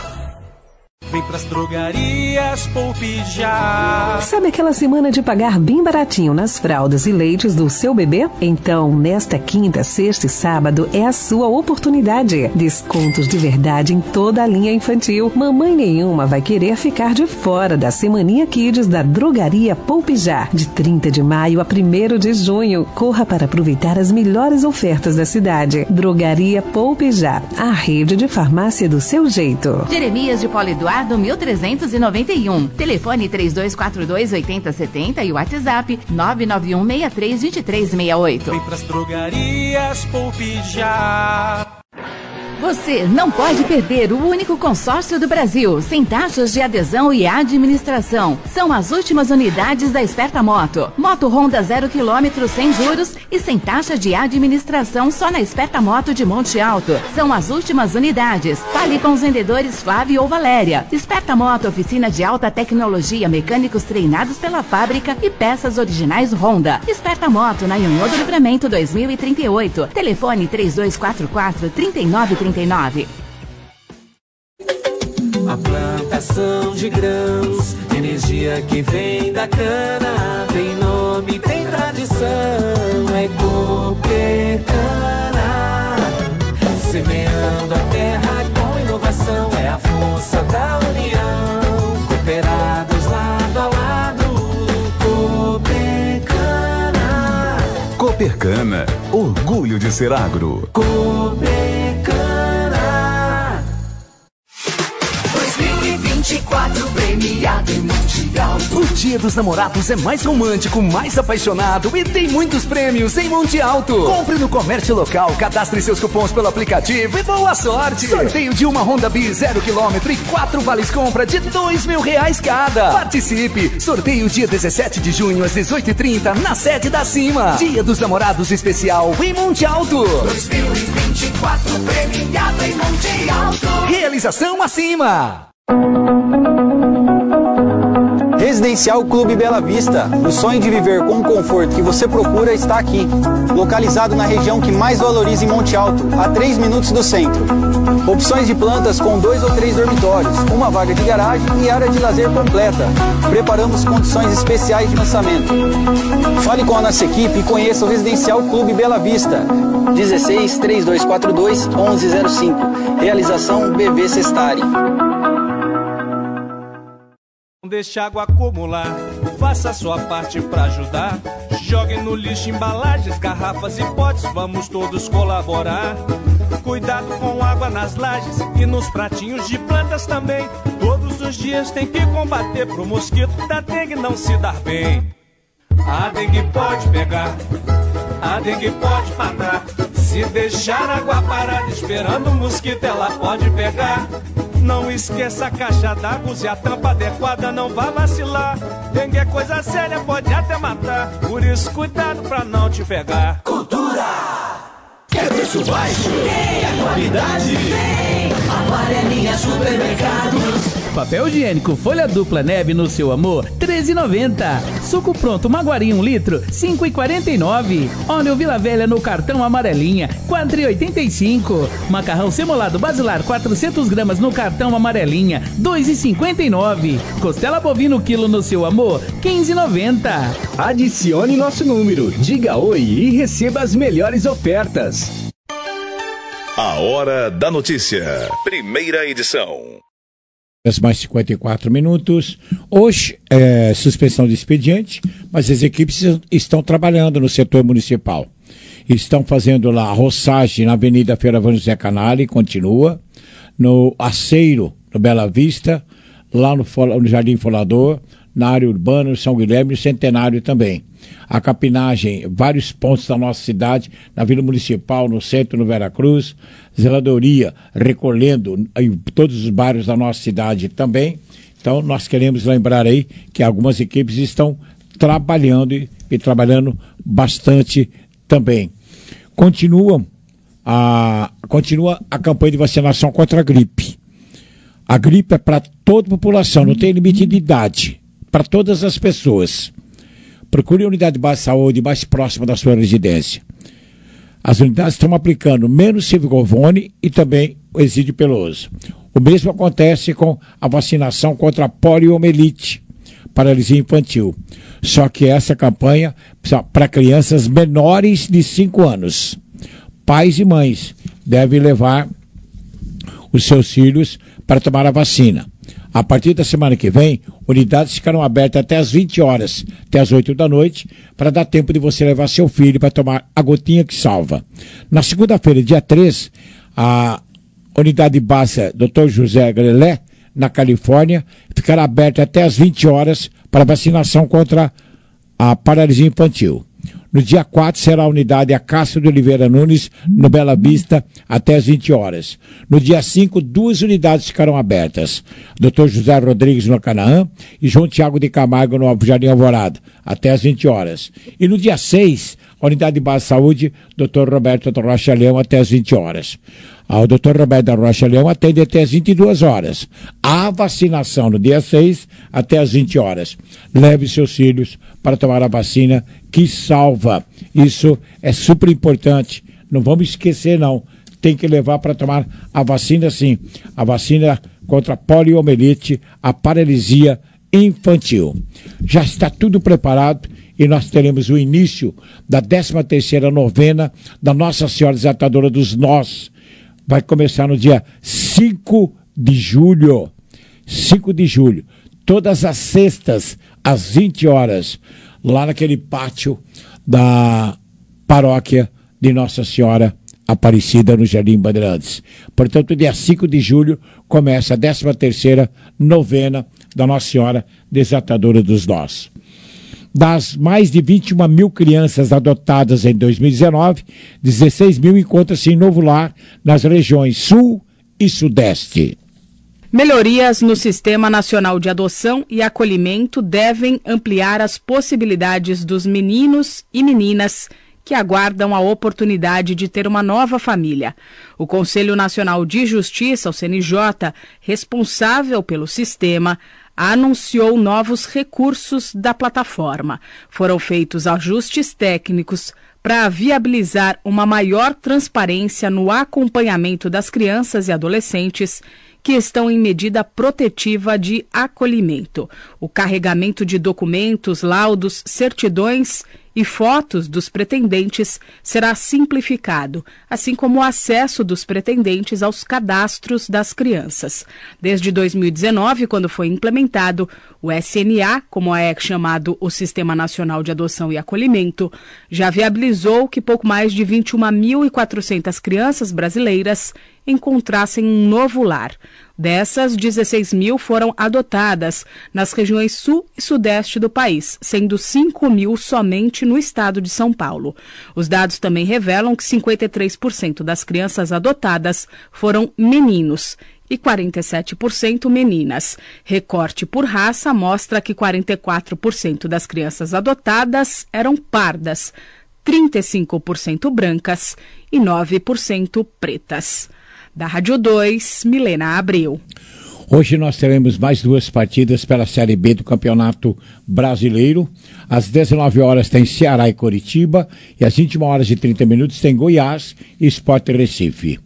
Vem pras drogarias, poupe já. Sabe aquela semana de pagar bem baratinho nas fraldas e leites do seu bebê? Então, nesta quinta, sexta e sábado é a sua oportunidade. Descontos de verdade em toda a linha infantil. Mamãe nenhuma vai querer ficar de fora da Semaninha Kids da Drogaria Poupe Já, de 30 de maio a 1º de junho. Corra para aproveitar as melhores ofertas da cidade. Drogaria Poupe Já, a rede de farmácia do seu jeito. Jeremias de Poliduardo 1391. Telefone 3242-8070 e WhatsApp 991632368. Vem pras drogarias, poupe já. Você não pode perder o único consórcio do Brasil, sem taxas de adesão e administração. São as últimas unidades da Esperta Moto. Moto Honda 0 km sem juros e sem taxa de administração só na Esperta Moto de Monte Alto. São as últimas unidades. Fale com os vendedores Flávio ou Valéria. Esperta Moto, oficina de alta tecnologia, mecânicos treinados pela fábrica e peças originais Honda. Esperta Moto, na Ionô do Livramento 2038. Telefone 3244-3939. A plantação de grãos, energia que vem da cana, tem nome, tem tradição, é Coopercana. Semeando a terra com inovação, é a força da união. Cooperados lado a lado, Coopercana. Coopercana, orgulho de ser agro. Coopercana. 2024 premiado em Monte Alto. O Dia dos Namorados é mais romântico, mais apaixonado e tem muitos prêmios em Monte Alto. Compre no comércio local, cadastre seus cupons pelo aplicativo e boa sorte. Sorteio de uma Honda Bis 0 km e 4 vales compra de R$2.000 cada. Participe. Sorteio dia 17 de junho às 18h30 na sede da Cima. Dia dos Namorados especial em Monte Alto. 2024 premiado em Monte Alto. Realização Acima. Residencial Clube Bela Vista. O sonho de viver com o conforto que você procura está aqui. Localizado na região que mais valoriza em Monte Alto, a 3 minutos do centro. Opções de plantas com 2 ou 3 dormitórios, uma vaga de garagem e área de lazer completa. Preparamos condições especiais de lançamento. Fale com a nossa equipe e conheça o Residencial Clube Bela Vista. 16 3242 1105. Realização BV Sestari. Não deixe água acumular, faça a sua parte pra ajudar. Jogue no lixo embalagens, garrafas e potes, vamos todos colaborar. Cuidado com água nas lajes e nos pratinhos de plantas também. Todos os dias tem que combater pro mosquito da dengue não se dar bem. A dengue pode pegar, a dengue pode matar. Se deixar a água parada esperando o mosquito, ela pode pegar. Não esqueça a caixa d'água, use a tampa adequada, não vá vacilar. Dengue é coisa séria, pode até matar. Por isso, cuidado pra não te pegar. Cultura! Quer preço baixo? Tem a qualidade? Tem! Amarelinha Supermercados. Papel higiênico folha dupla neve no seu amor, R$13,90. Suco pronto Maguari 1 litro, R$5,49. Óleo Vila Velha no cartão amarelinha, R$4,85. Macarrão semolado Basilar 400 gramas no cartão amarelinha, R$2,59. Costela bovino quilo no seu amor, R$15,90. Adicione nosso número, diga oi e receba as melhores ofertas. A Hora da Notícia, primeira edição. Mais 54 minutos. Hoje é suspensão de expediente, mas as equipes estão trabalhando no setor municipal. Estão fazendo lá a roçagem na Avenida Feiravão José Canale, continua. No Aceiro, no Bela Vista, lá no Jardim Folador, na área urbana, no São Guilherme e no Centenário também. A capinagem, vários pontos da nossa cidade, na Vila Municipal, no centro, no Veracruz, zeladoria recolhendo em todos os bairros da nossa cidade também. Então, nós queremos lembrar aí que algumas equipes estão trabalhando e trabalhando bastante também. Continua a campanha de vacinação contra a gripe. A gripe é para toda a população, não tem limite de idade, para todas as pessoas. Procure a unidade de base de saúde mais próxima da sua residência. As unidades estão aplicando menos Civigovone e também o Exídio Peloso. O mesmo acontece com a vacinação contra a poliomielite, paralisia infantil. Só que essa campanha para crianças menores de 5 anos. Pais e mães devem levar os seus filhos para tomar a vacina. A partir da semana que vem, unidades ficarão abertas até às 20 horas, até às 8 da noite, para dar tempo de você levar seu filho para tomar a gotinha que salva. Na segunda-feira, dia 3, a unidade base Dr. José Grelé, na Califórnia, ficará aberta até às 20 horas para vacinação contra a paralisia infantil. No dia 4 será a unidade Acácio de Oliveira Nunes, no Bela Vista, até às 20 horas. No dia 5, 2 unidades ficarão abertas. Dr. José Rodrigues, no Canaã, e João Tiago de Camargo, no Jardim Alvorada, até às 20 horas. E no dia 6, a unidade de base de saúde, Dr. Roberto da Rocha Leão, até às 20 horas. O Dr. Roberto da Rocha Leão atende até às 22 horas. A vacinação no dia 6 até às 20 horas. Leve seus filhos para tomar a vacina que salva. Isso é super importante. Não vamos esquecer, não. Tem que levar para tomar a vacina, sim. A vacina contra a poliomielite, a paralisia infantil. Já está tudo preparado e nós teremos o início da 13ª novena da Nossa Senhora Desatadora dos Nós. Vai começar no dia 5 de julho. 5 de julho. Todas as sextas, às 20 horas, lá naquele pátio da paróquia de Nossa Senhora Aparecida, no Jardim Bandeirantes. Portanto, dia 5 de julho, começa a 13ª novena da Nossa Senhora Desatadora dos Nós. Das mais de 21 mil crianças adotadas em 2019, 16 mil encontram-se em novo lar nas regiões Sul e Sudeste. Melhorias no Sistema Nacional de Adoção e Acolhimento devem ampliar as possibilidades dos meninos e meninas que aguardam a oportunidade de ter uma nova família. O Conselho Nacional de Justiça, o CNJ, responsável pelo sistema, anunciou novos recursos da plataforma. Foram feitos ajustes técnicos para viabilizar uma maior transparência no acompanhamento das crianças e adolescentes que estão em medida protetiva de acolhimento. O carregamento de documentos, laudos, certidões e fotos dos pretendentes será simplificado, assim como o acesso dos pretendentes aos cadastros das crianças. Desde 2019, quando foi implementado, o SNA, como é chamado o Sistema Nacional de Adoção e Acolhimento, já viabilizou que pouco mais de 21.400 crianças brasileiras encontrassem um novo lar. Dessas, 16 mil foram adotadas nas regiões sul e sudeste do país, sendo 5 mil somente no estado de São Paulo. Os dados também revelam que 53% das crianças adotadas foram meninos e 47% meninas. Recorte por raça mostra que 44% das crianças adotadas eram pardas, 35% brancas e 9% pretas. Da Rádio 2, Milena Abreu. Hoje nós teremos mais 2 partidas pela Série B do Campeonato Brasileiro. Às 19 horas tem Ceará e Coritiba e às 21h30 tem Goiás e Sport Recife.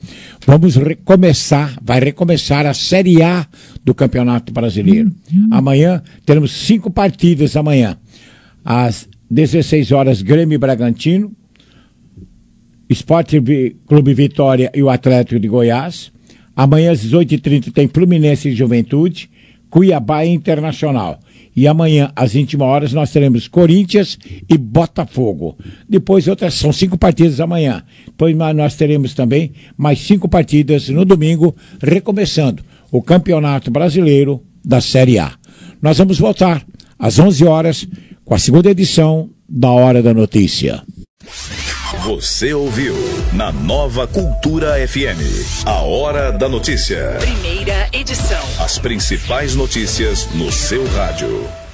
Vai recomeçar a Série A do Campeonato Brasileiro. Amanhã teremos 5 partidas amanhã. Às 16 horas Grêmio e Bragantino, Esporte Clube Vitória e o Atlético de Goiás. Amanhã às 18h30 tem Fluminense e Juventude, Cuiabá e Internacional. E amanhã às 21 horas nós teremos Corinthians e Botafogo. Depois são 5 partidas amanhã. Depois nós teremos também mais 5 partidas no domingo, recomeçando o Campeonato Brasileiro da Série A. Nós vamos voltar às 11 horas com a segunda edição da Hora da Notícia. Você ouviu na Nova Cultura FM, a Hora da Notícia. Primeira edição. As principais notícias no seu rádio.